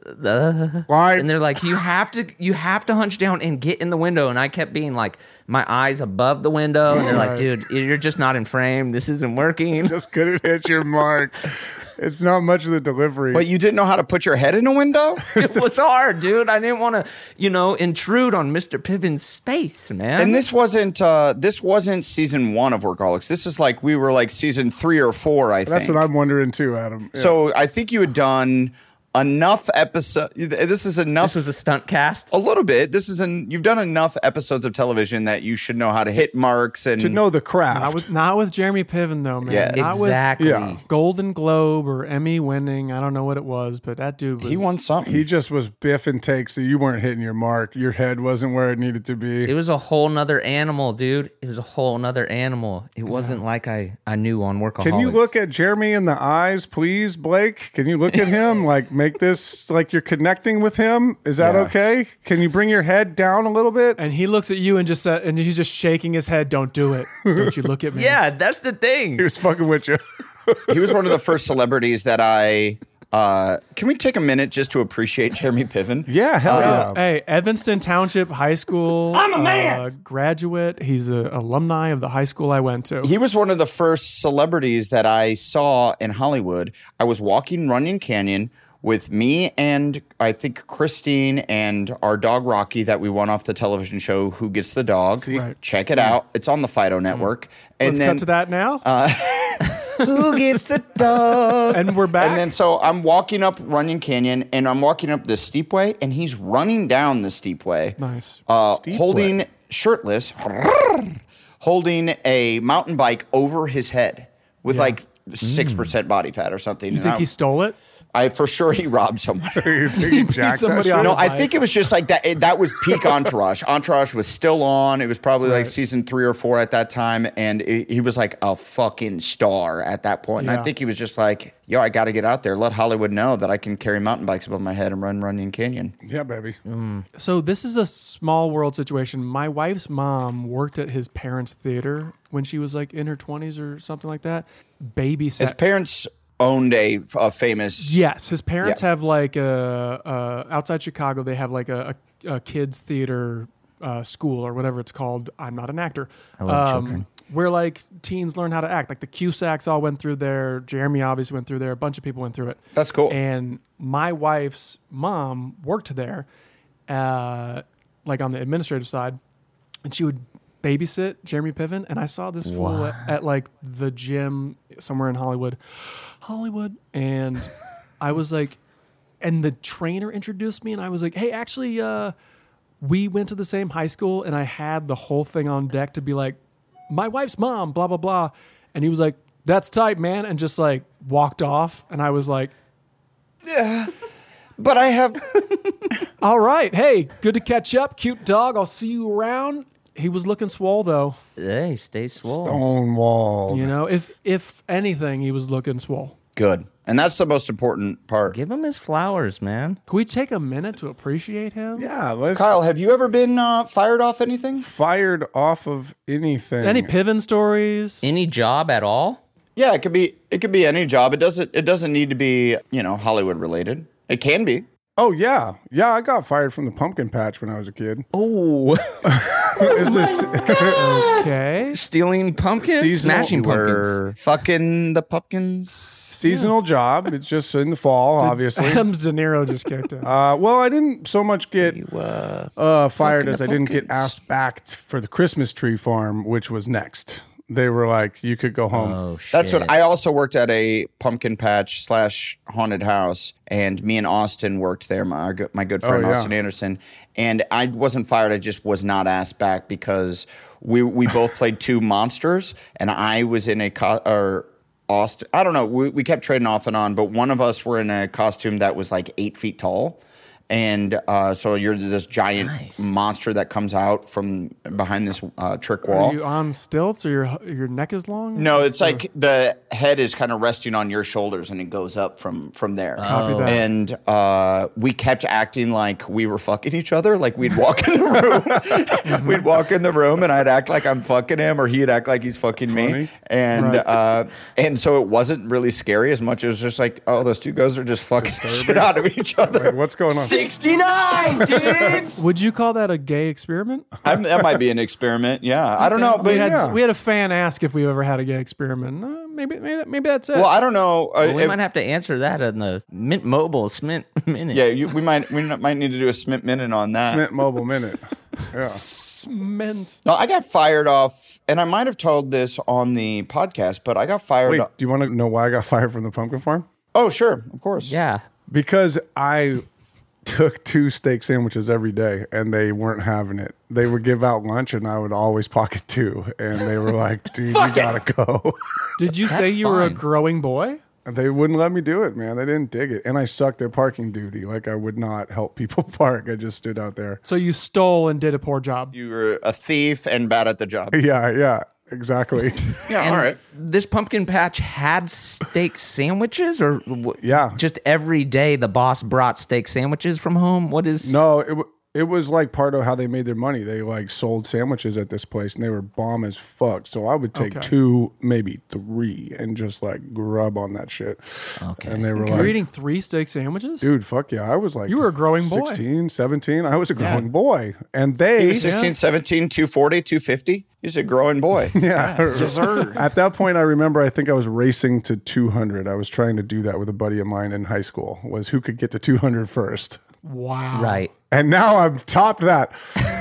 and they're like, you have to hunch down and get in the window, and I kept being like, my eyes above the window, and they're like, "Dude, you're just not in frame. This isn't working." Just couldn't hit your mark. It's not much of the delivery. But you didn't know how to put your head in a window? It was hard, dude. I didn't want to, intrude on Mr. Piven's space, man. And this wasn't season 1 of Workaholics. We were season 3 or 4, I think. That's what I'm wondering too, Adam. Yeah. So I think you had done enough episodes. This is enough. This was a stunt cast? A little bit. You've done enough episodes of television that you should know how to hit marks and to know the craft. Not with Jeremy Piven though, man. Yeah, not exactly. With Golden Globe or Emmy winning. I don't know what it was, but that dude was. He won something. He just was biffing takes, so you weren't hitting your mark. Your head wasn't where it needed to be. It was a whole nother animal, dude. It was a whole nother animal. It wasn't like I knew on Workaholics. Can you look at Jeremy in the eyes, please, Blake? Can you look at him? Make this like you're connecting with him? Is that okay? Can you bring your head down a little bit? And he looks at you and just said, and he's just shaking his head. "Don't do it. Don't you look at me." Yeah, that's the thing. He was fucking with you. He was one of the first celebrities that I. Can we take a minute just to appreciate Jeremy Piven? Yeah, hell yeah. Hey, Evanston Township High School. I'm a man. Graduate. He's an alumni of the high school I went to. He was one of the first celebrities that I saw in Hollywood. I was walking Runyon Canyon with me and I think Christine and our dog Rocky that we won off the television show Who Gets the Dog. Right. Check it out. It's on the Fido Network. And Let's cut to that now. Who gets the dog? And we're back. And then so I'm walking up Runyon Canyon and I'm walking up the steep way and he's running down the steep way. Nice. Holding shirtless, holding a mountain bike over his head with 6% body fat or something. You think he stole it? For sure he robbed someone. You think he jacked somebody no, I think it was just like that. That was peak Entourage. Entourage was still on. It was probably like season 3 or 4 at that time, and he was like a fucking star at that point. And I think he was just like, yo, I got to get out there. Let Hollywood know that I can carry mountain bikes above my head and run Runyon Canyon. Yeah, baby. So this is a small world situation. My wife's mom worked at his parents' theater when she was like in her 20s or something like that. Babysat. His parents owned a famous. Yes, his parents have like outside Chicago. They have like a kids theater school or whatever it's called. I'm not an actor. I love children. Where like teens learn how to act. Like the Cusacks all went through there. Jeremy obviously went through there. A bunch of people went through it. That's cool. And my wife's mom worked there, like on the administrative side, and she would babysit Jeremy Piven. And I saw this fool at like the gym somewhere in Hollywood, and I was like, and the trainer introduced me, and I was like, hey, actually, we went to the same high school, and I had the whole thing on deck to be like, my wife's mom, blah, blah, blah. And he was like, that's tight, man. And just like walked off. And I was like, yeah, but I have. All right. Hey, good to catch up. Cute dog. I'll see you around. He was looking swole though. Hey, stay swole. Stonewall. You know, if anything, he was looking swole. Good. And that's the most important part. Give him his flowers, man. Can we take a minute to appreciate him? Yeah, let's. Kyle, have you ever been fired off anything? Fired off of anything? Any Piven stories? Any job at all? Yeah, it could be any job. It doesn't need to be, Hollywood related. It can be. Oh yeah. Yeah, I got fired from the pumpkin patch when I was a kid. Oh. Is this okay? Stealing pumpkins? Smashing pumpkins. Fucking the pumpkins. Seasonal job. It's just in the fall, obviously. Adams De Niro just kicked in. Well, I didn't so much get fired as I didn't get asked back for the Christmas tree farm, which was next. They were like, you could go home. Oh, shit. That's what I also worked at a pumpkin patch / haunted house, and me and Austin worked there. My good friend Austin Anderson, and I wasn't fired. I just was not asked back because we both played 2 monsters, and I was in Austin. I don't know. We kept trading off and on, but one of us were in a costume that was like 8 feet tall. And so you're this giant monster that comes out from behind this trick wall. Are you on stilts or your neck is long? No, it's like the head is kind of resting on your shoulders and it goes up from there. Copy that. And we kept acting like we were fucking each other. Like we'd walk in the room. We'd walk in the room and I'd act like I'm fucking him or he'd act like he's fucking me. And so it wasn't really scary as much as just like, oh, those 2 guys are just fucking shit out of each other. Wait, what's going on? 69, dudes! Would you call that a gay experiment? That might be an experiment, yeah. I don't know. But we had a fan ask if we ever had a gay experiment. Maybe that's it. Well, I don't know. We might have to answer that in the Mint Mobile Smint Minute. Yeah, we might need to do a Smint Minute on that. Smint Mobile Minute. Yeah. Smint. No, I got fired off, and I might have told this on the podcast, but I got fired. Wait, do you want to know why I got fired from the pumpkin farm? Oh, sure, of course. Yeah. Because I took 2 steak sandwiches every day and they weren't having it. They would give out lunch and I would always pocket 2 and they were like, dude, you gotta go. Did you say you were a growing boy? They wouldn't let me do it, man. They didn't dig it. And I sucked at parking duty. Like I would not help people park. I just stood out there. So you stole and did a poor job. You were a thief and bad at the job. Yeah. Exactly. Yeah, and all right. This pumpkin patch had steak sandwiches, or just every day the boss brought steak sandwiches from home. What is? No, it was like part of how they made their money. They like sold sandwiches at this place, and they were bomb as fuck. So I would take 2, maybe 3, and just like grub on that shit. Okay. And they were You're eating 3 steak sandwiches, dude. Fuck yeah! I was like, you were a growing boy. 16, 17. I was a growing boy, and they he was 16, 17, 240, 250. He's a growing boy. Yeah. Yes, sir. At that point, I remember, I think I was racing to 200. I was trying to do that with a buddy of mine in high school, was who could get to 200 first. Wow. Right. And now I've topped that.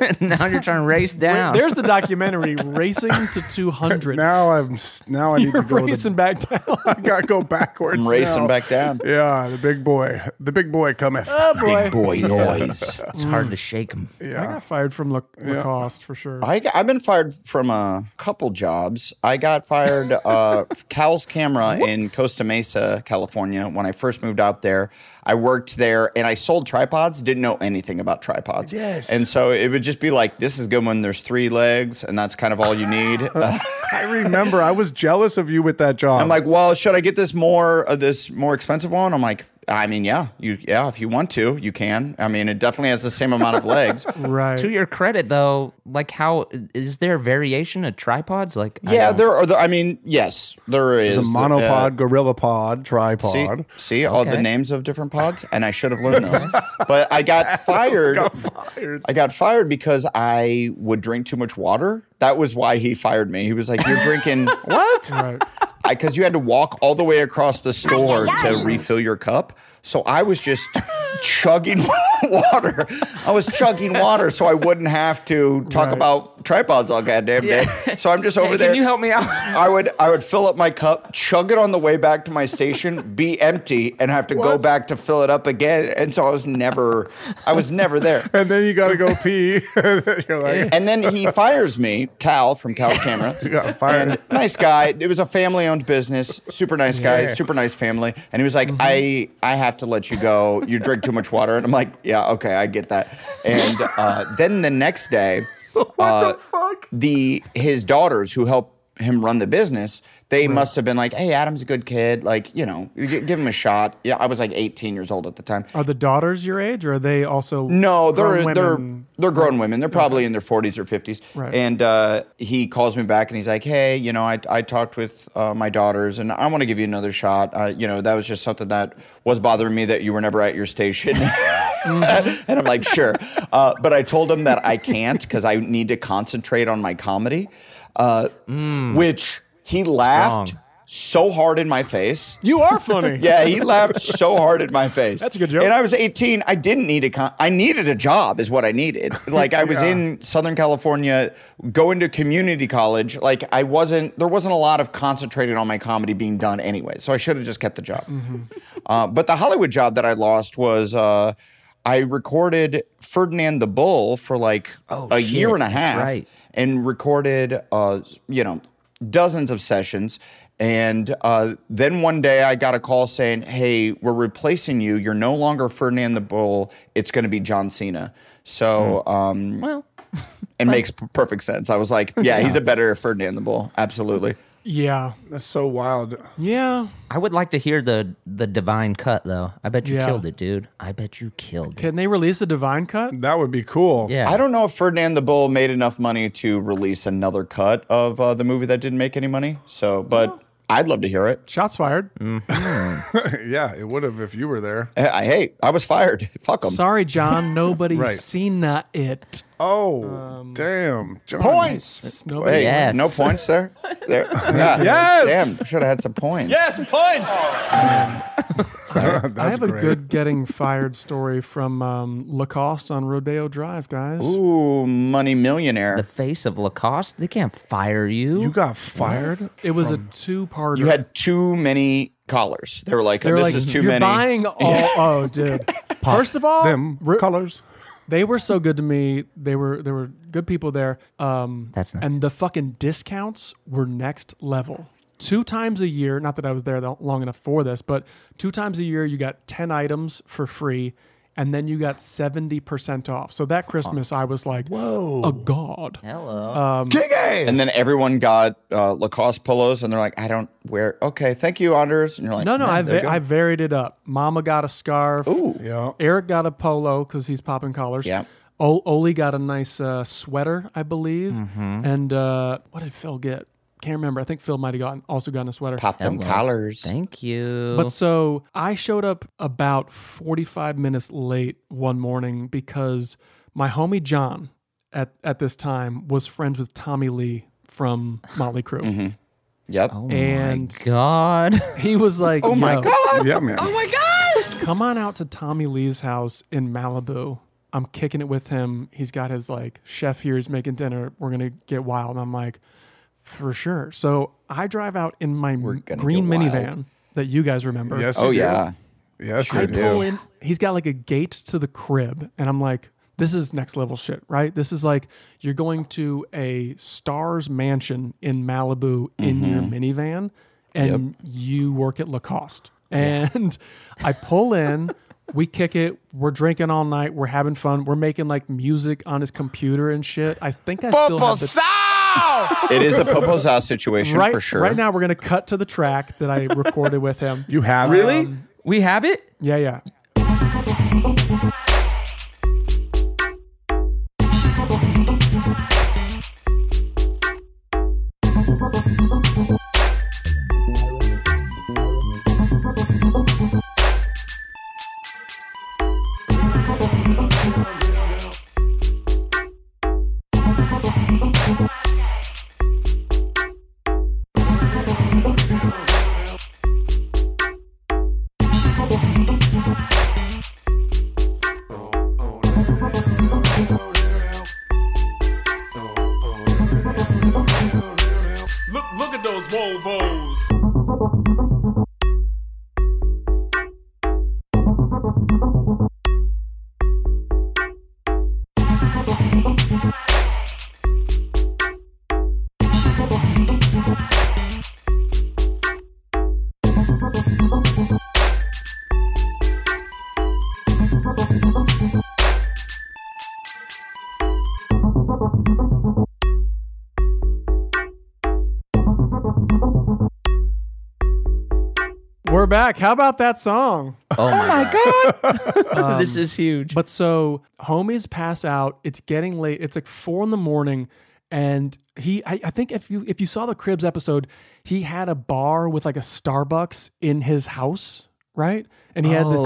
Now you're trying to race down. There's the documentary, Racing to 200. Now I need to go. Racing back down. I gotta go backwards. I'm racing now. back down. Yeah, the big boy cometh. Oh boy, big boy noise. It's hard to shake them. Yeah. I got fired from Lacoste for sure. I've been fired from a couple jobs. I got fired Cal's Camera in Costa Mesa, California. When I first moved out there, I worked there and I sold tripods. Didn't know anything about tripods. Yes. And so it would just be like, this is good when there's 3 legs, and that's kind of all you need. I remember I was jealous of you with that job. I'm like, well, should I get this more expensive one? I'm like, I mean, yeah, if you want to, you can. I mean, it definitely has the same amount of legs. Right. To your credit, though, like, how is there variation of tripods? Like, Yeah, there are. I mean, yes, there is. There's a monopod, gorilla pod, tripod. See all the names of different pods, and I should have learned those. But I got fired. I got fired because I would drink too much water. That was why he fired me. He was like, "You're drinking what?" Right. Because you had to walk all the way across the store to refill your cup. So I was just chugging water. I was chugging water so I wouldn't have to talk about tripods all goddamn day. So I'm just over there. Can you help me out? I would fill up my cup, chug it on the way back to my station, be empty, and have to go back to fill it up again. And so I was never there. And then you got to go pee. You're like, And then he fires me, Cal from Cal's Camera. you got fired. And nice guy. It was a family-owned business. Super nice guy. Super nice family. And he was like, I have to let you go. You drink too much water. And I'm like, yeah, okay, I get that. And then the next day, his daughters who help him run the business, they must have been like, hey, Adam's a good kid. Like, you know, give him a shot. Yeah, I was like 18 years old at the time. Are the daughters your age, or are they also No, they're grown Okay. women. They're probably in their 40s or 50s. Right. And he calls me back and he's like, hey, you know, I talked with my daughters and I want to give you another shot. You know, that was just something that was bothering me that you were never at your station. And I'm like, sure. But I told him that I can't because I need to concentrate on my comedy, which he laughed so hard in my face. You are funny. Yeah, he laughed so hard in my face. That's a good joke. And I was 18. I didn't need I needed a job is what I needed. Like I was in Southern California going to community college. Like there wasn't a lot of concentrated on my comedy being done anyway. So I should have just kept the job. But the Hollywood job that I lost was I recorded Ferdinand the Bull for like a year and a half and recorded, dozens of sessions. And then one day I got a call saying, hey, we're replacing you. You're no longer Ferdinand the Bull. It's going to be John Cena. So it makes perfect sense. I was like, yeah, he's a better Ferdinand the Bull. Absolutely. Yeah. That's so wild. Yeah. I would like to hear the divine cut, though. I bet you killed it, dude. I bet you killed it. Can they release a divine cut? That would be cool. Yeah. I don't know if Ferdinand the Bull made enough money to release another cut of the movie that didn't make any money. So, but I'd love to hear it. Shots fired. Yeah, it would have if you were there. Hey, I was fired. Fuck them. Sorry, John. Nobody's Right. seen it. Oh, damn. John. Points. Nobody. Hey, Yes. no points there? Yeah. Yes. Damn, should have had some points. points. I have a good getting fired story from Lacoste on Rodeo Drive, guys. Ooh, money millionaire. The face of Lacoste, they can't fire you. You got fired? It was a two-parter. You had too many collars. They were like, They're this like, is too you're many. buying all. Oh, dude. First of all, Them colors. they were so good to me. They were good people there. That's nice. And the fucking discounts were next level. 2 times a year, not that I was there long enough for this, but 2 times a year you got 10 items for free, and then you got 70% off. So that Christmas I was like, whoa, a god. Hello. And then everyone got Lacoste polos, and they're like, I don't wear. Okay, thank you, Anders. And you're like, No, they're good. I varied it up. Mama got a scarf. Ooh. Yeah. Eric got a polo because he's popping collars. Yeah. Oli got a nice sweater, I believe. And what did Phil get? Can't remember. I think Phil might have also gotten a sweater. Pop them collars. Thank you. But so I showed up about 45 minutes late one morning because my homie John at this time was friends with Tommy Lee from Motley Crue. Yep. oh and my God. he was like, Oh my "Yo, God. Yeah, man. Oh my God. come on out to Tommy Lee's house in Malibu I'm kicking it with him. He's got his like chef here. He's making dinner. We're going to get wild. And I'm like, for sure. So I drive out in my green minivan that you guys remember. Yes, you do. Yeah. Yes, I pull in. He's got like a gate to the crib. And I'm like, this is next level shit, right? This is like you're going to a Stars mansion in Malibu in your minivan and you work at Lacoste. And I pull in, we kick it, we're drinking all night, we're having fun, we're making like music on his computer and shit. I think I still have the... It is a Popo's situation for sure. Right now we're going to cut to the track that I recorded with him. You have Really? We have it? Yeah. Look at those Volvos. We're back. How about that song? Oh my God. This is huge. But so homies pass out. It's getting late. It's like 4 a.m. And I think if you saw the Cribs episode, he had a bar with like a Starbucks in his house, right? And he had a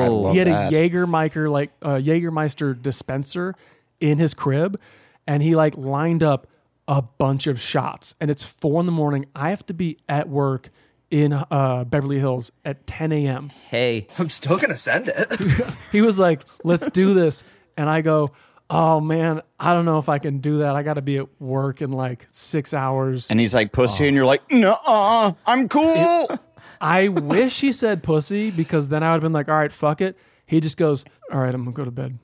Jägermeister dispenser in his crib, and he like lined up a bunch of shots. And it's 4 a.m. I have to be at work in Beverly Hills at 10 a.m. Hey, I'm still going to send it. He was like, let's do this. And I go, oh man, I don't know if I can do that. I got to be at work in like 6 hours. And he's like, pussy. And you're like, nuh-uh, I'm cool. I wish he said pussy, because then I would have been like, all right, fuck it. He just goes, all right, I'm going to go to bed.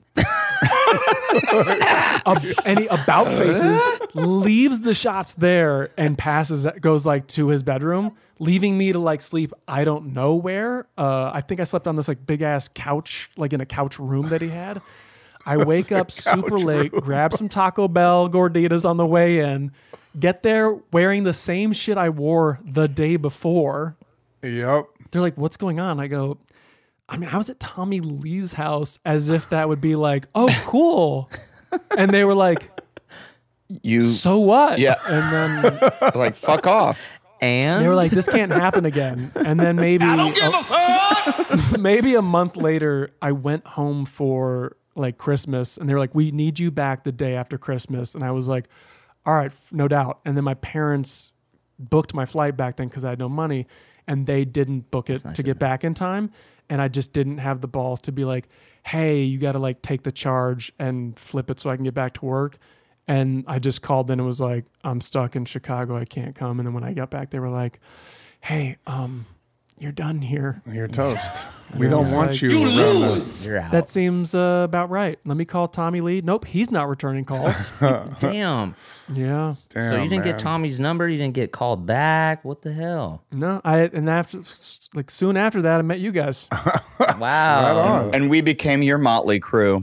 And he about faces, leaves the shots there and goes like to his bedroom, leaving me to like sleep I don't know where. I think I slept on this like big ass couch, like in a couch room that he had. I wake up super late, grab some Taco Bell gorditas on the way in, get there wearing the same shit I wore the day before. Yep. They're like, what's going on? I go, I mean, I was at Tommy Lee's house, as if that would be like, oh, cool. And they were like, so what? Yeah. And then like, fuck off. And they were like, this can't happen again. And then maybe maybe a month later, I went home for like Christmas, and they were like, we need you back the day after Christmas. And I was like, all right, no doubt. And then my parents booked my flight back then because I had no money, and they didn't book it to get back in time. And I just didn't have the balls to be like, hey, you got to like take the charge and flip it so I can get back to work. And I just called in and was like, I'm stuck in Chicago. I can't come. And then when I got back, they were like, hey, you're done here. You're toast. We don't want you. You lose. You're out. That seems about right. Let me call Tommy Lee. Nope, he's not returning calls. Damn. Yeah. Damn, so you didn't get Tommy's number. You didn't get called back. What the hell? No, soon after that, I met you guys. Wow. And we became your Motley Crew.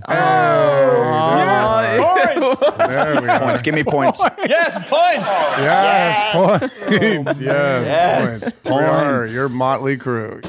Yes, points. There we go. Points. Give me points. Yes, points. Yes, points. Yes, points. We are your Motley Crew.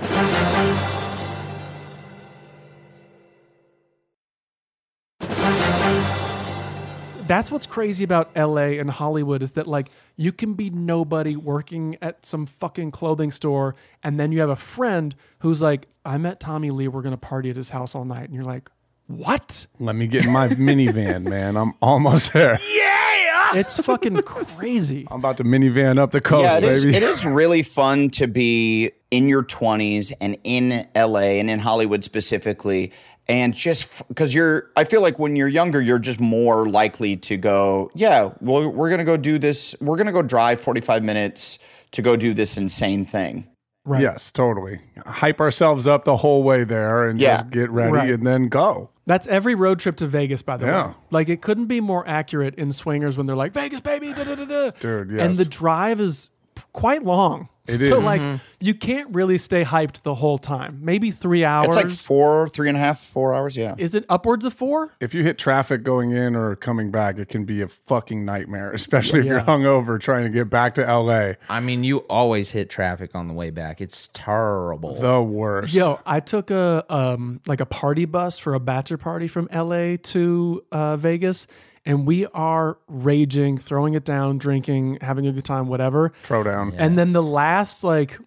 That's what's crazy about LA and Hollywood, is that like you can be nobody working at some fucking clothing store, and then you have a friend who's like, I met Tommy Lee, we're going to party at his house all night. And you're like, what? Let me get in my minivan, man. I'm almost there. It's fucking crazy. I'm about to minivan up the coast, baby. It is really fun to be in your 20s and in LA and in Hollywood specifically, And just because I feel like when you're younger, you're just more likely to go, yeah, well, we're going to go do this. We're going to go drive 45 minutes to go do this insane thing. Right. Yes, totally. Hype ourselves up the whole way there and just get ready and then go. That's every road trip to Vegas, by the way. Like, it couldn't be more accurate in Swingers when they're like, Vegas, baby, da-da-da-da. Dude, yes. And the drive is quite long. It so, is. like, you can't really stay hyped the whole time. Maybe 3 hours. It's like 3.5, 4 hours, yeah. Is it upwards of 4? If you hit traffic going in or coming back, it can be a fucking nightmare, especially if you're hungover trying to get back to LA. I mean, you always hit traffic on the way back. It's terrible. The worst. Yo, I took a party bus for a bachelor party from LA to Vegas. And we are raging, throwing it down, drinking, having a good time, whatever. Throw down. Yes. And then the last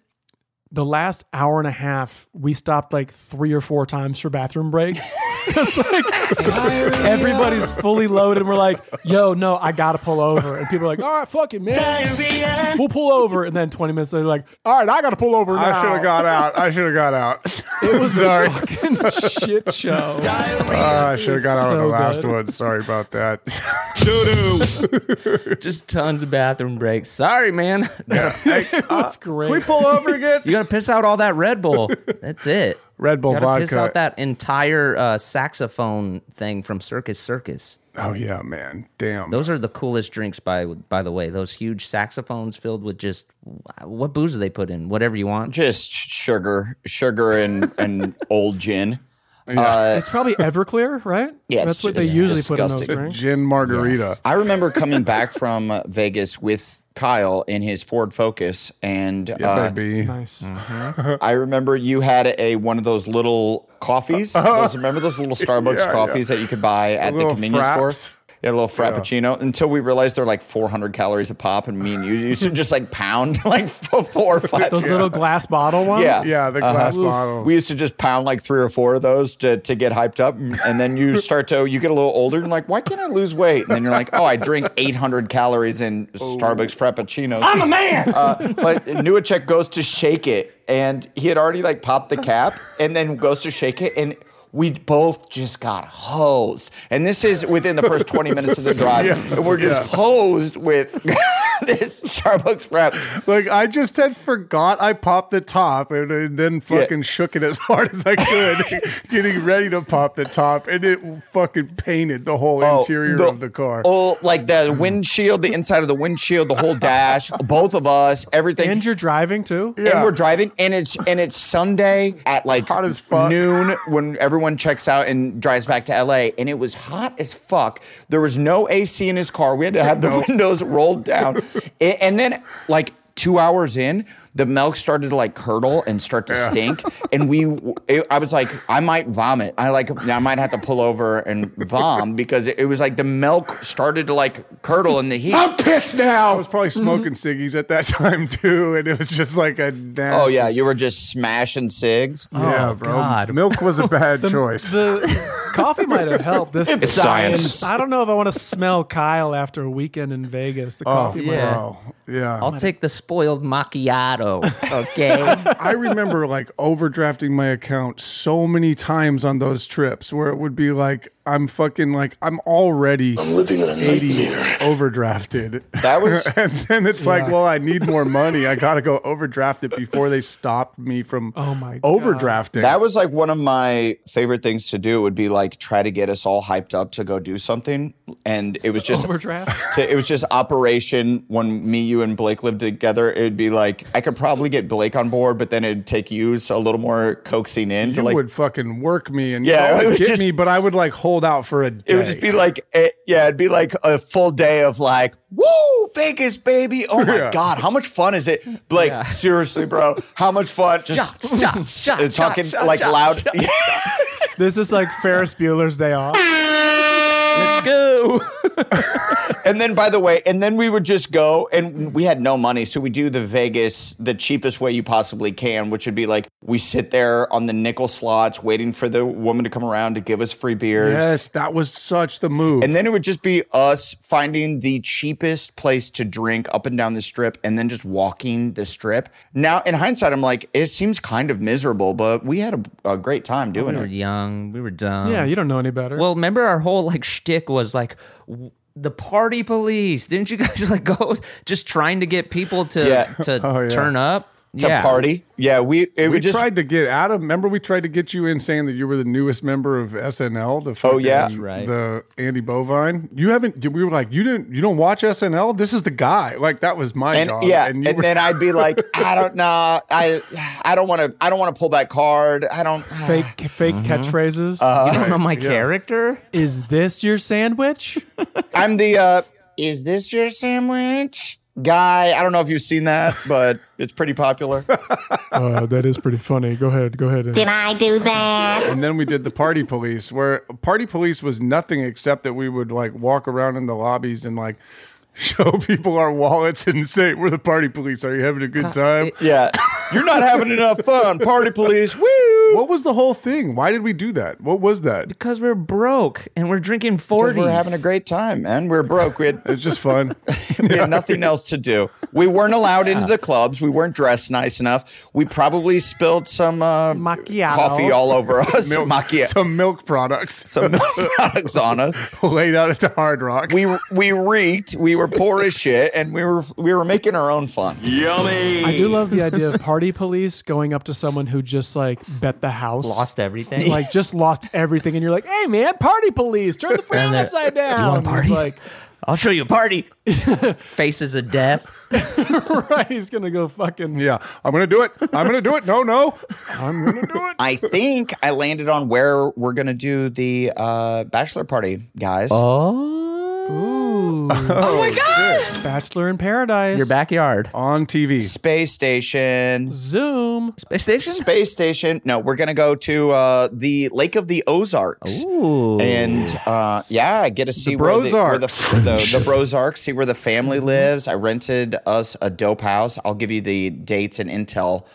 hour and a half, we stopped like 3 or 4 times for bathroom breaks. It's like everybody's fully loaded. And we're like, yo, no, I got to pull over. And people are like, all right, fuck it, man. Diarrhea. We'll pull over. And then 20 minutes later, they're like, all right, I got to pull over now. I should have got out. It was a fucking shit show. I should have got out on the last one. Sorry about that. Doo-doo. Just tons of bathroom breaks. Sorry, man. That's great. Can we pull over again? You got to piss out all that Red Bull. That's it. Red Bull vodka. Piss out that entire saxophone thing from Circus Circus. Oh, yeah, man. Damn. Those are the coolest drinks, by the way. Those huge saxophones filled with just, what booze do they put in? Whatever you want. Just sugar and old gin. Yeah. It's probably Everclear, right? Yeah, that's what they usually put in those drinks. Gin margarita. Yes. I remember coming back from Vegas with Kyle in his Ford Focus, and baby. Nice. I remember you had one of those little coffees. Remember those little Starbucks coffees that you could buy at the convenience store? Yeah, a little frappuccino. Until we realized they're like 400 calories a pop, and me and you used to just like pound like 4 or 5. Those little glass bottle ones? Yeah, the glass bottles. We used to just pound like 3 or 4 of those to get hyped up, and then you get a little older and like, why can't I lose weight? And then you're like, oh, I drink 800 calories in Starbucks frappuccinos. I'm a man. But Newacek goes to shake it, and he had already like popped the cap, and then goes to shake it, and we both just got hosed. And this is within the first 20 minutes of the drive. And we're just hosed with this Starbucks frap. Like, I just had forgot I popped the top and then fucking shook it as hard as I could, getting ready to pop the top. And it fucking painted the whole interior of the car. Oh, like the windshield, the inside of the windshield, the whole dash, both of us, everything. And you're driving too? Yeah. And we're driving. And it's Sunday at like hot as fuck. Noon when everyone checks out and drives back to LA, and it was hot as fuck. There was no AC in his car. We had to have the windows rolled down. And then like 2 hours in, the milk started to like curdle and start to stink. And I was like, I might vomit. I might have to pull over and vom because it was like the milk started to like curdle in the heat. I'm pissed now. I was probably smoking ciggies at that time too. And it was just like a nasty. Oh yeah. You were just smashing cigs. Yeah, bro. God. Milk was a bad choice. The coffee might have helped. It's science. I don't know if I want to smell Kyle after a weekend in Vegas. The coffee might have. Yeah. I'll take the spoiled macchiato. Okay. I remember like overdrafting my account so many times on those trips where it would be like, I'm already living in a 80 nightmare. overdrafted. That was, and then it's like, well, I need more money. I got to go overdraft it before they stopped me from overdrafting. That was like one of my favorite things to do would be like try to get us all hyped up to go do something. And it was just overdraft. It was just operation when me, you, and Blake lived together. It'd be like I could probably get Blake on board, but then it'd take you a little more coaxing in. You to like would fucking work me and get me, but I would like hold out for a day. It would just be like, it'd be like a full day of like, woo, Vegas, baby. Oh my God, how much fun is it? Blake, seriously, bro, how much fun? Just talking like loud. This is like Ferris Bueller's Day Off. Let's go. And then, by the way, we would just go, and we had no money, so we do the Vegas the cheapest way you possibly can, which would be like we sit there on the nickel slots waiting for the woman to come around to give us free beers. Yes, that was such the move. And then it would just be us finding the cheapest place to drink up and down the strip and then just walking the strip. Now, in hindsight, I'm like, it seems kind of miserable, but we had a great time doing it. We were young. We were dumb. Yeah, you don't know any better. Well, remember our whole like shtick was like the party police. Didn't you guys like go just trying to get people to turn up? To party. Yeah, we tried to get Adam. Remember, we tried to get you in saying that you were the newest member of SNL. That's right. The Andy Bovine. You haven't. We were like, you don't watch SNL. This is the guy. Like that was my job. Yeah, and then I'd be like, I don't know. I don't want to pull that card. I don't fake catchphrases. You don't know my character. Is this your sandwich? I'm the. Is this your sandwich? Guy, I don't know if you've seen that, but it's pretty popular. That is pretty funny. Go ahead. Did I do that? And then we did the party police, where party police was nothing except that we would like walk around in the lobbies and like show people our wallets and say, we're the party police. Are you having a good time? Yeah. You're not having enough fun. Party police. Woo! What was the whole thing? Why did we do that? What was that? Because we're broke and we're drinking 40s. We're having a great time, man. We're broke. It's just fun. We had nothing else to do. We weren't allowed into the clubs. We weren't dressed nice enough. We probably spilled some coffee all over us. Some milk products. Some milk products on us. Laid out at the Hard Rock. We reeked. We were poor as shit, and we were making our own fun. Yummy. I do love the idea of party police going up to someone who just like bet the house, lost everything, like just lost everything, and you're like, "Hey man, party police, turn the phone upside down." You want a party? He's like, I'll show you a party. Faces of death. Right, he's gonna go fucking. Yeah, I'm gonna do it. I'm gonna do it. No, I'm gonna do it. I think I landed on where we're gonna do the bachelor party, guys. Ooh. Oh my God! Shit. Bachelor in Paradise. Your backyard. On TV. Space Station. Zoom. Space Station? Space Station. No, we're going to go to the Lake of the Ozarks. Ooh. And get to see where the Brozarks, see where the family lives. I rented us a dope house. I'll give you the dates and intel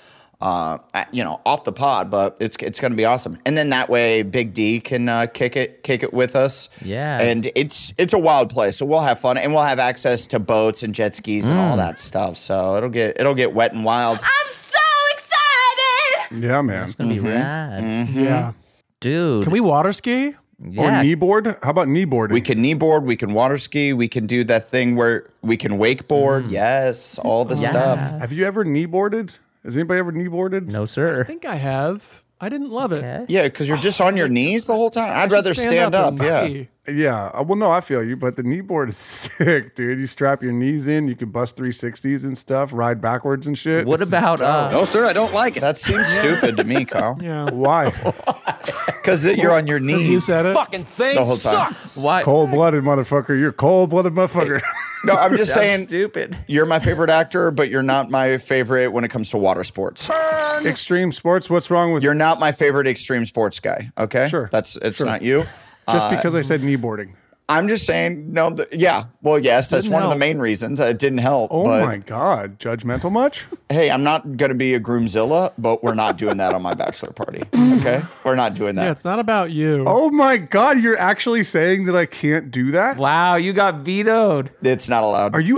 off the pod, but it's going to be awesome. And then that way Big D can kick it with us. Yeah. And it's a wild place, so we'll have fun, and we'll have access to boats and jet skis and all that stuff. So it'll get wet and wild. I'm so excited. Yeah, man. It's going to be rad. Mm-hmm. Yeah. Dude. Can we water ski? Yeah. Or kneeboard? How about kneeboarding? We can kneeboard, we can water ski, we can do that thing where we can wakeboard. Yes, all the stuff. Have you ever kneeboarded? Has anybody ever kneeboarded? No, sir. I think I have. I didn't love it. Okay. Yeah, because you're just on your knees the whole time. I'd rather stand up. Yeah. Yeah. Well, no, I feel you, but the kneeboard is sick, dude. You strap your knees in, you can bust 360s and stuff, ride backwards and shit. What about No, sir, I don't like it. That seems stupid to me, Kyle. Yeah. Why? Because you're on your knees. You said it. Fucking thing the whole time. sucks. Why? Cold-blooded motherfucker. You're cold-blooded motherfucker. No, I'm just saying, stupid. You're my favorite actor, but you're not my favorite when it comes to water sports. Extreme sports, what's wrong with You're not my favorite extreme sports guy, okay? Sure. It's not you. Just because I said kneeboarding. I'm just saying, no, well, yes, that's one of the main reasons. It didn't help. Oh but, my God. Judgmental much? Hey, I'm not going to be a groomzilla, but we're not doing that on my bachelor party, okay? We're not doing that. Yeah, it's not about you. Oh my God, you're actually saying that I can't do that? Wow, you got vetoed. It's not allowed. Are you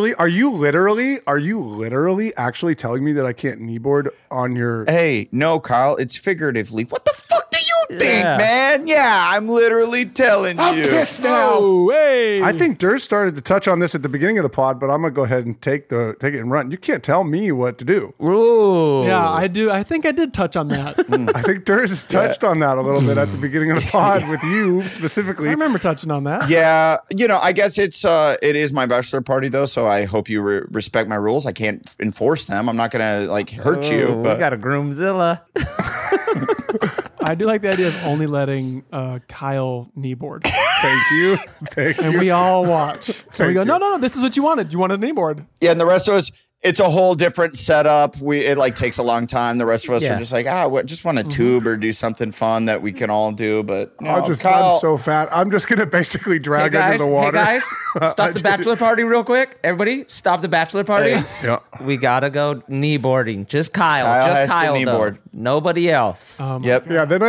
literally actually telling me that I can't kneeboard on your... Hey, no, Kyle, it's figuratively. What the fuck do you think, man? Yeah, I'm literally telling you. I'm pissed now. Oh, hey. I think Durst started to touch on this at the beginning of the pod, but I'm going to go ahead and take it and run. You can't tell me what to do. Ooh. Yeah, I do. I think I did touch on that. I think Durst touched on that a little bit at the beginning of the pod with you specifically. I remember touching on that. Yeah, I guess it is my bachelor party though, so I hope you respect my rules. I can't enforce them. I'm not gonna hurt you. But We got a groomzilla. I do like the idea of only letting Kyle kneeboard. Thank you. And we all watch. And we go, no, this is what you wanted. You wanted a kneeboard. yeah, and the rest of us, it's a whole different setup. It like takes a long time. The rest of us are just like, just want a tube or do something fun that we can all do. But I'm so fat. I'm just gonna basically drag under the water. Hey guys, stop the bachelor party real quick. Everybody, stop the bachelor party. Yeah. We gotta go kneeboarding. Just Kyle. Just Kyle though. Nobody else. Yep. Yeah. Then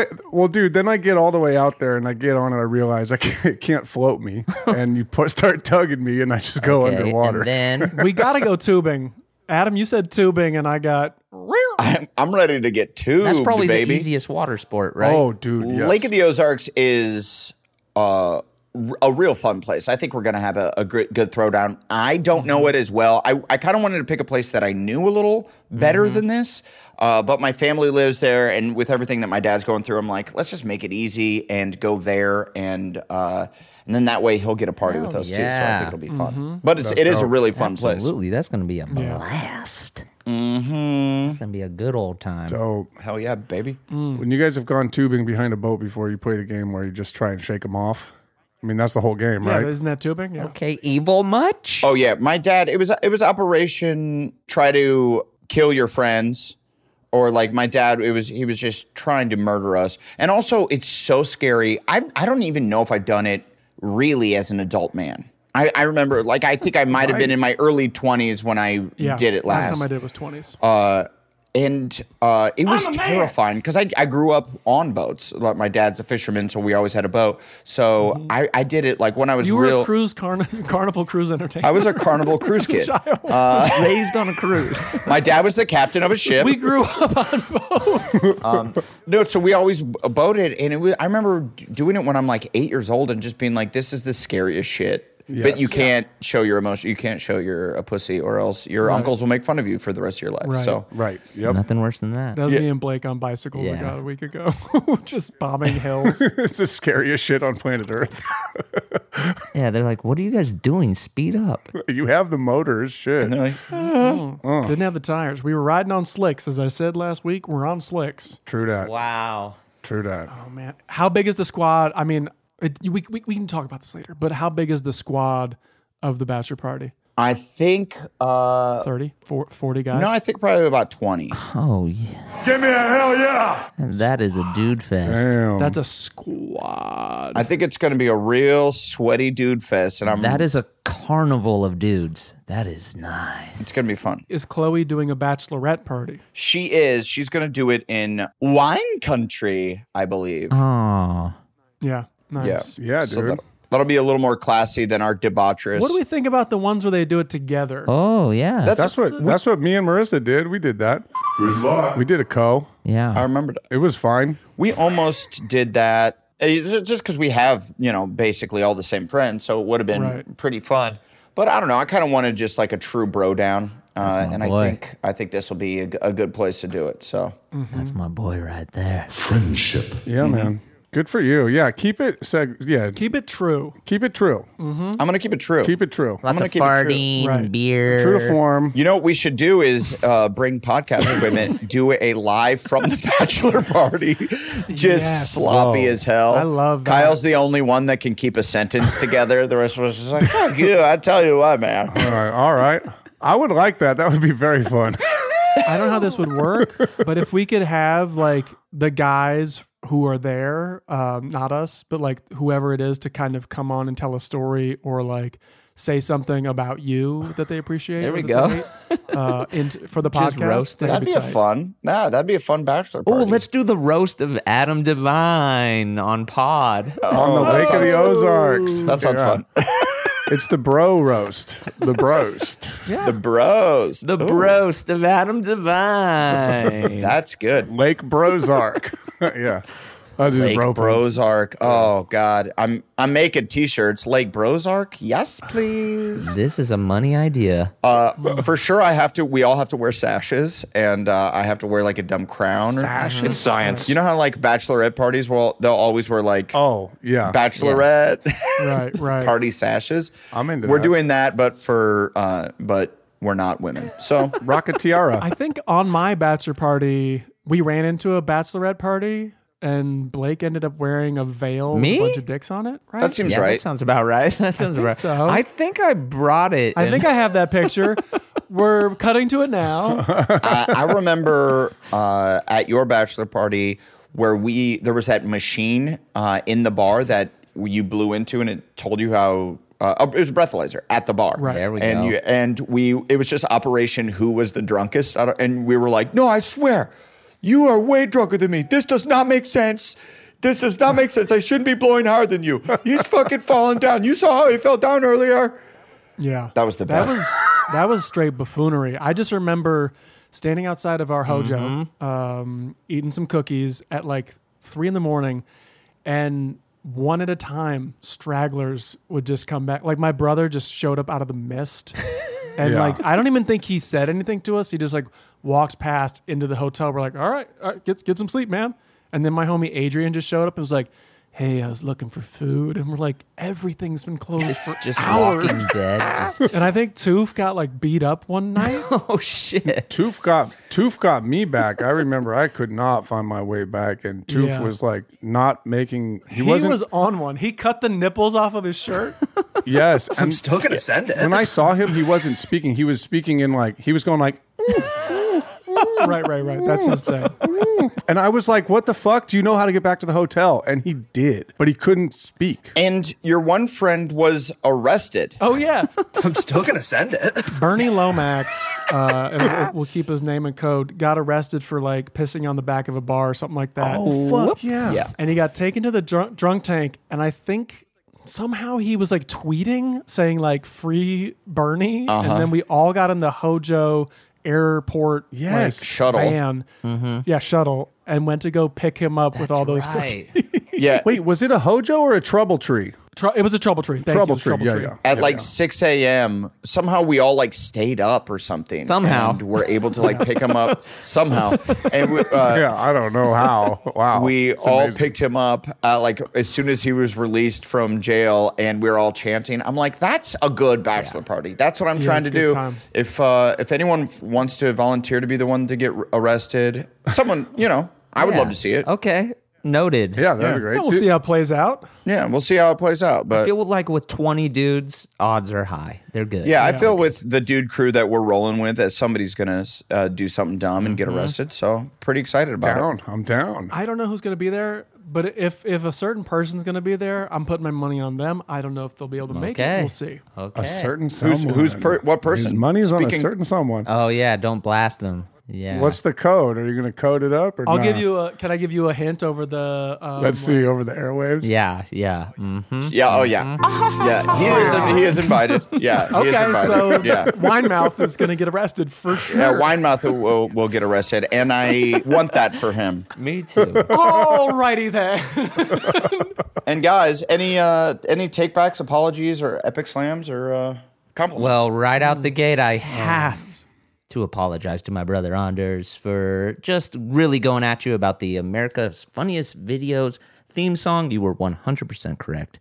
I get all the way out there and I get on and I realize it can't float me, and you start tugging me and I just go underwater. And then we gotta go tubing. Adam, you said tubing, and I got. I'm ready to get tubed. That's probably baby. the easiest water sport, right? Oh, dude, yes. Lake of the Ozarks is a real fun place. I think we're going to have a good throwdown. I don't know it as well. I kind of wanted to pick a place that I knew a little better than this, but my family lives there, and with everything that my dad's going through, I'm like, let's just make it easy and go there, and then that way he'll get a party with us too. So I think it'll be fun. But it is a really fun place. Absolutely, that's going to be a blast. It's going to be a good old time. So hell yeah, baby. When you guys have gone tubing behind a boat before, you play the game where you just try and shake them off. I mean, that's the whole game, right? Isn't that tubing? Yeah. Okay, evil much? Oh yeah, my dad. It was Operation Try to Kill Your Friends, or like my dad. He was just trying to murder us. And also, it's so scary. I don't even know if I've done it really as an adult man. I remember, like, I think I might have been in my early 20s when I did it last. Last time I did was 20s. And it was terrifying because I grew up on boats. Like my dad's a fisherman, so we always had a boat. So I did it like when I was You were a cruise Carnival Cruise Entertainment. I was a Carnival cruise kid. Was raised on a cruise. My dad was the captain of a ship. We grew up on boats. No, so we always boated, and I remember doing it when I'm like 8 years old and just being like, "This is the scariest shit." Yes. But you can't show your emotion. You can't show you're a pussy, or else your uncles will make fun of you for the rest of your life. Right. So Yep. Nothing worse than that. That was me and Blake on bicycles a week ago, just bombing hills. It's the scariest shit on planet Earth. Yeah, they're like, "What are you guys doing? Speed up!" You have the motors, shit. And they're like, Didn't have the tires. We were riding on slicks, as I said last week. We're on slicks. True that. Wow. True that. Oh man, how big is the squad? I mean, we can talk about this later. But how big is the squad of the bachelor party? I think 30, 40 guys. No, I think probably about 20. Oh yeah. Give me a hell yeah! And that is a dude fest. Damn. That's a squad. I think it's going to be a real sweaty dude fest, and That is a carnival of dudes. That is nice. It's going to be fun. Is Chloe doing a bachelorette party? She is. She's going to do it in wine country, I believe. Oh. Yeah. Nice. Yeah, dude. So that'll be a little more classy than our debaucherous. What do we think about the ones where they do it together? Oh yeah. That's what me and Marissa did. We did that. We did a co. Yeah. I remember that. It was fine. We almost did that just because we have, basically all the same friends. So it would have been pretty fun. But I don't know. I kind of wanted just like a true bro down. And I think this will be a good place to do it. So That's my boy right there. Friendship. Yeah, man. Good for you. Yeah, keep it. Keep it true. Keep it true. I'm gonna keep it true. Keep it true. Lots of farting, beer. True to form. You know what we should do is bring podcast equipment, do a live from the bachelor party, just sloppy as hell. I love that. Kyle's the only one that can keep a sentence together. The rest of us is like, fuck you. I tell you what, man. All right. I would like that. That would be very fun. I don't know how this would work, but if we could have like the guys who are there, not us, but like whoever it is, to kind of come on and tell a story or like say something about you that they appreciate. There we go. For the podcast. Roast that'd be a fun. That'd be a fun bachelor party. Oh, let's do the roast of Adam Devine on pod. On the Lake of the Ozarks. That sounds fun. It's the bro roast. The broast. Yeah. The bros. The broast of Adam Devine. That's good. Lake Brozark. Yeah. Lake Brozark. Oh God, I'm making T-shirts. Lake Brozark. Yes, please. This is a money idea. For sure. We all have to wear sashes, and I have to wear like a dumb crown. Sash. It's science. You know how like bachelorette parties? Well, they'll always wear like bachelorette right party sashes. I'm into. We're doing that, but we're not women. So rock a tiara. I think on my bachelor party, we ran into a bachelorette party. And Blake ended up wearing a veil with a bunch of dicks on it, right? That seems right. That sounds about right. That sounds right. So. I think I brought it. I think I have that picture. We're cutting to it now. I remember at your bachelor party where there was that machine in the bar that you blew into, and it told you how it was a breathalyzer at the bar. Right. There we go. It was just Operation Who Was the Drunkest, and we were like, no, I swear, you are way drunker than me. This does not make sense. This does not make sense. I shouldn't be blowing harder than you. He's fucking falling down. You saw how he fell down earlier. Yeah. That was the best. That was straight buffoonery. I just remember standing outside of our Hojo, eating some cookies at like 3 a.m, and one at a time, stragglers would just come back. Like my brother just showed up out of the mist. And like, I don't even think he said anything to us. He just like walked past into the hotel. We're like, all right, get some sleep, man. And then my homie Adrian just showed up and was like, hey, I was looking for food. And we're like, everything's been closed for just hours. Walking Dead. And I think Toof got like beat up one night. Oh shit. Toof got me back. I remember I could not find my way back, and Toof was like not making. He was on one. He cut the nipples off of his shirt. Yes, I'm still gonna send it. When I saw him, he wasn't speaking. He was speaking in like he was going like. Right. That's his thing. And I was like, what the fuck? Do you know how to get back to the hotel? And he did, but he couldn't speak. And your one friend was arrested. Oh, yeah. I'm still going to send it. Bernie Lomax, and we'll keep his name and code, got arrested for like pissing on the back of a bar or something like that. Oh, fuck yeah. And he got taken to the drunk tank, and I think somehow he was like tweeting saying like free Bernie. And then we all got in the Hojo airport shuttle van. Shuttle, and went to go pick him up with all those cookies. Wait, was it a Hojo or a Trouble Tree? It was a Trouble Tree. Trouble Tree. At 6 a.m. Somehow we all like stayed up or something. And we're able to like pick him up somehow. And we, I don't know how. Wow. We all picked him up like as soon as he was released from jail, and we were all chanting. I'm like, that's a good bachelor party. That's what I'm trying to do. Time. If anyone wants to volunteer to be the one to get arrested, someone, I would love to see it. Okay. Noted. Yeah, that'd be great. We'll see how it plays out. Yeah, we'll see how it plays out. But I feel like with 20 dudes, odds are high. They're good. Yeah, I feel with the dude crew that we're rolling with that somebody's going to do something dumb and get arrested. So pretty excited about it. I'm down. I don't know who's going to be there, but if a certain person's going to be there, I'm putting my money on them. I don't know if they'll be able to make it. We'll see. Okay. A certain someone. What person? His money's on a certain someone. Oh, yeah. Don't blast them. Yeah. What's the code? Are you going to code it up or I'll not? give you can I give you a hint over the Let's see, over the airwaves? Yeah. Mm-hmm. Yeah, oh yeah. Yeah, he is invited. Yeah, he is invited. So yeah. Winemouth is going to get arrested for sure. Yeah, Winemouth will get arrested, and I want that for him. Me too. Alrighty then. And guys, any takebacks, apologies, or epic slams, or compliments? Well, right out the gate, I have to apologize to my brother Anders for just really going at you about the America's Funniest Videos theme song. You were 100% correct.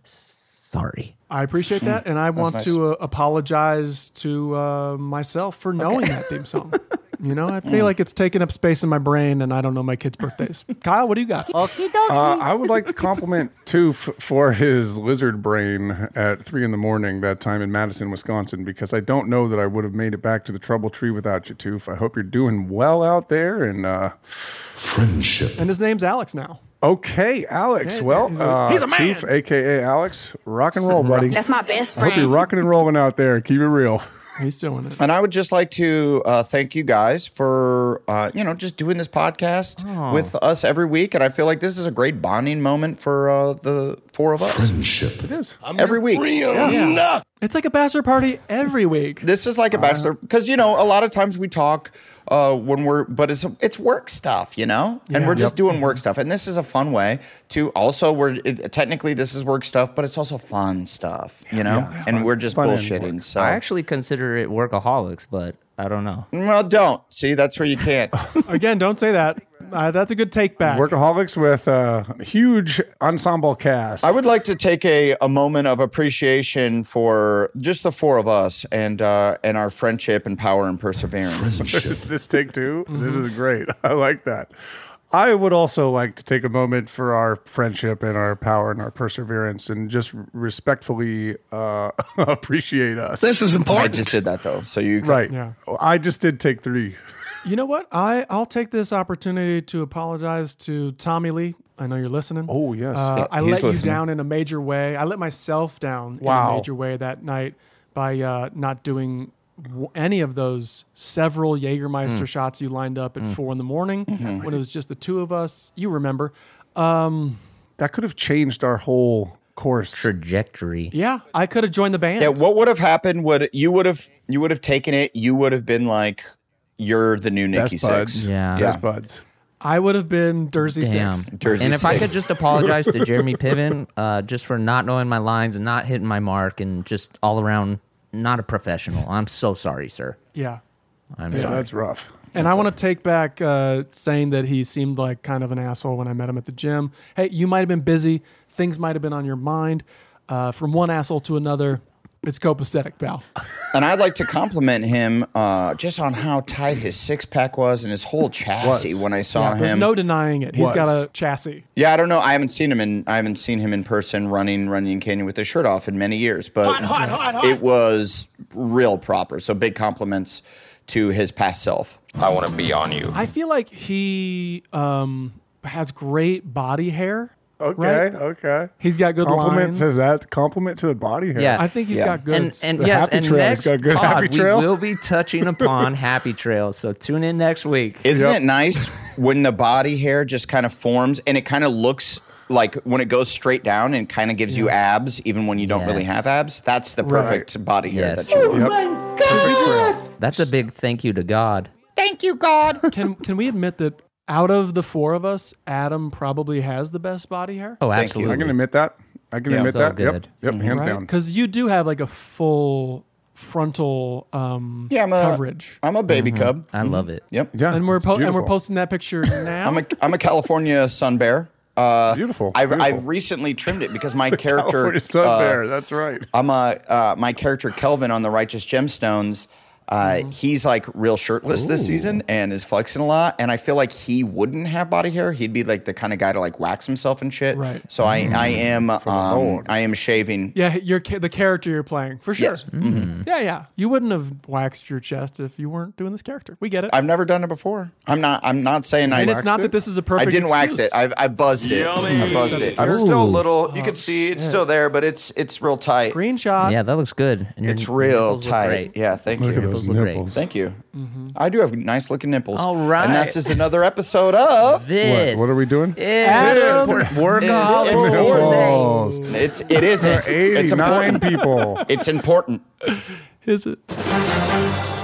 Sorry. I appreciate that, and I want to apologize to myself for knowing that theme song. I feel like it's taking up space in my brain, and I don't know my kids' birthdays. Kyle, what do you got? I would like to compliment Toof for his lizard brain at 3 a.m. that time in Madison, Wisconsin, because I don't know that I would have made it back to the Trouble Tree without you, Toof. I hope you're doing well out there. And friendship. And his name's Alex now. Okay, Alex. Yeah, he's a man. Toof, a.k.a. Alex, rock and roll, buddy. That's my best I hope friend. you're rocking and rolling out there. Keep it real. He's doing it. And I would just like to thank you guys for, just doing this podcast with us every week. And I feel like this is a great bonding moment for the four of us. Friendship. It is. Every week. Yeah. It's like a bachelor party every week. This is like a bachelor, because, a lot of times we talk but it's work stuff, and we're just doing work stuff. And this is a fun way to also, technically this is work stuff, but it's also fun stuff, and we're just bullshitting. So I actually consider it workaholics, but I don't know. Well, don't. See, that's where you can't. Again, don't say that. That's a good take back. Workaholics with a huge ensemble cast. I would like to take a moment of appreciation for just the four of us and our friendship and power and perseverance. This take two? This is great. I like that. I would also like to take a moment for our friendship and our power and our perseverance and just respectfully appreciate us. This is important. I just did that though. So you right. Yeah. I just did take 3. You know what? I'll take this opportunity to apologize to Tommy Lee. I know you're listening. Oh, yes. I let you down in a major way. I let myself down in a major way that night by not doing any of those several Jägermeister shots you lined up at 4 a.m. when it was just the two of us. You remember. That could have changed our whole course. Trajectory. Yeah, I could have joined the band. Yeah, what would have happened you would have taken it, you would have been like, you're the new Nikki Sixx. Yeah. Best buds. I would have been Dersey Damn. Sixx. And if I could just apologize to Jeremy Piven just for not knowing my lines and not hitting my mark and just all around not a professional. I'm so sorry, sir. Yeah. I'm sorry. That's rough. And I want to take back saying that he seemed like kind of an asshole when I met him at the gym. Hey, you might have been busy. Things might have been on your mind. From one asshole to another, it's copacetic, pal. And I'd like to compliment him just on how tight his 6-pack was and his whole chassis when I saw him. There's no denying it. He's got a chassis. Yeah, I don't know. I haven't seen him in person running Runyon Canyon with his shirt off in many years, but it was real proper. So big compliments to his past self. I want to be on you. I feel like he has great body hair. Okay, right? okay. He's got good lines. Compliment to the body hair. Yeah. I think he's got good. And The yes, Happy and Trail. next He's got good Happy pod, we Trail. will be touching upon Happy Trail. So tune in next week. Isn't it nice when the body hair just kind of forms and it kind of looks like when it goes straight down and kind of gives you abs, even when you don't really have abs? That's the perfect body hair that you want. my God! That's a big thank you to God. Thank you, God. Can we admit that out of the 4 of us, Adam probably has the best body hair? Oh, absolutely. I can admit that. Yep, good. hands down. Because you do have like a full frontal coverage. I'm a baby cub. I love it. Yep. Yeah, And we're beautiful. posting that picture now. I'm a California sun bear. Beautiful. I've recently trimmed it because my character California sun bear. That's right. I'm my character Kelvin on the Righteous Gemstones. He's like real shirtless this season and is flexing a lot. And I feel like he wouldn't have body hair. He'd be like the kind of guy to like wax himself and shit. Right. So I am shaving. Yeah, the character you're playing for sure. Yes. Mm-hmm. Yeah. You wouldn't have waxed your chest if you weren't doing this character. We get it. I've never done it before. I'm not saying and I. it's not that this is a perfect. I didn't wax excuse. it. I buzzed it. I buzzed it. I'm still a little. You could see it's still there, but it's real tight. Screenshot. Yeah, that looks good. And It's real nipples look tight. great. Yeah, thank you. Look at those look great. nipples. Thank you. I do have nice looking nipples. All right. And that's just another episode of This. What are we doing? Adam's Workaholics. It is. There are It's 89 important. people. It's important. Is it?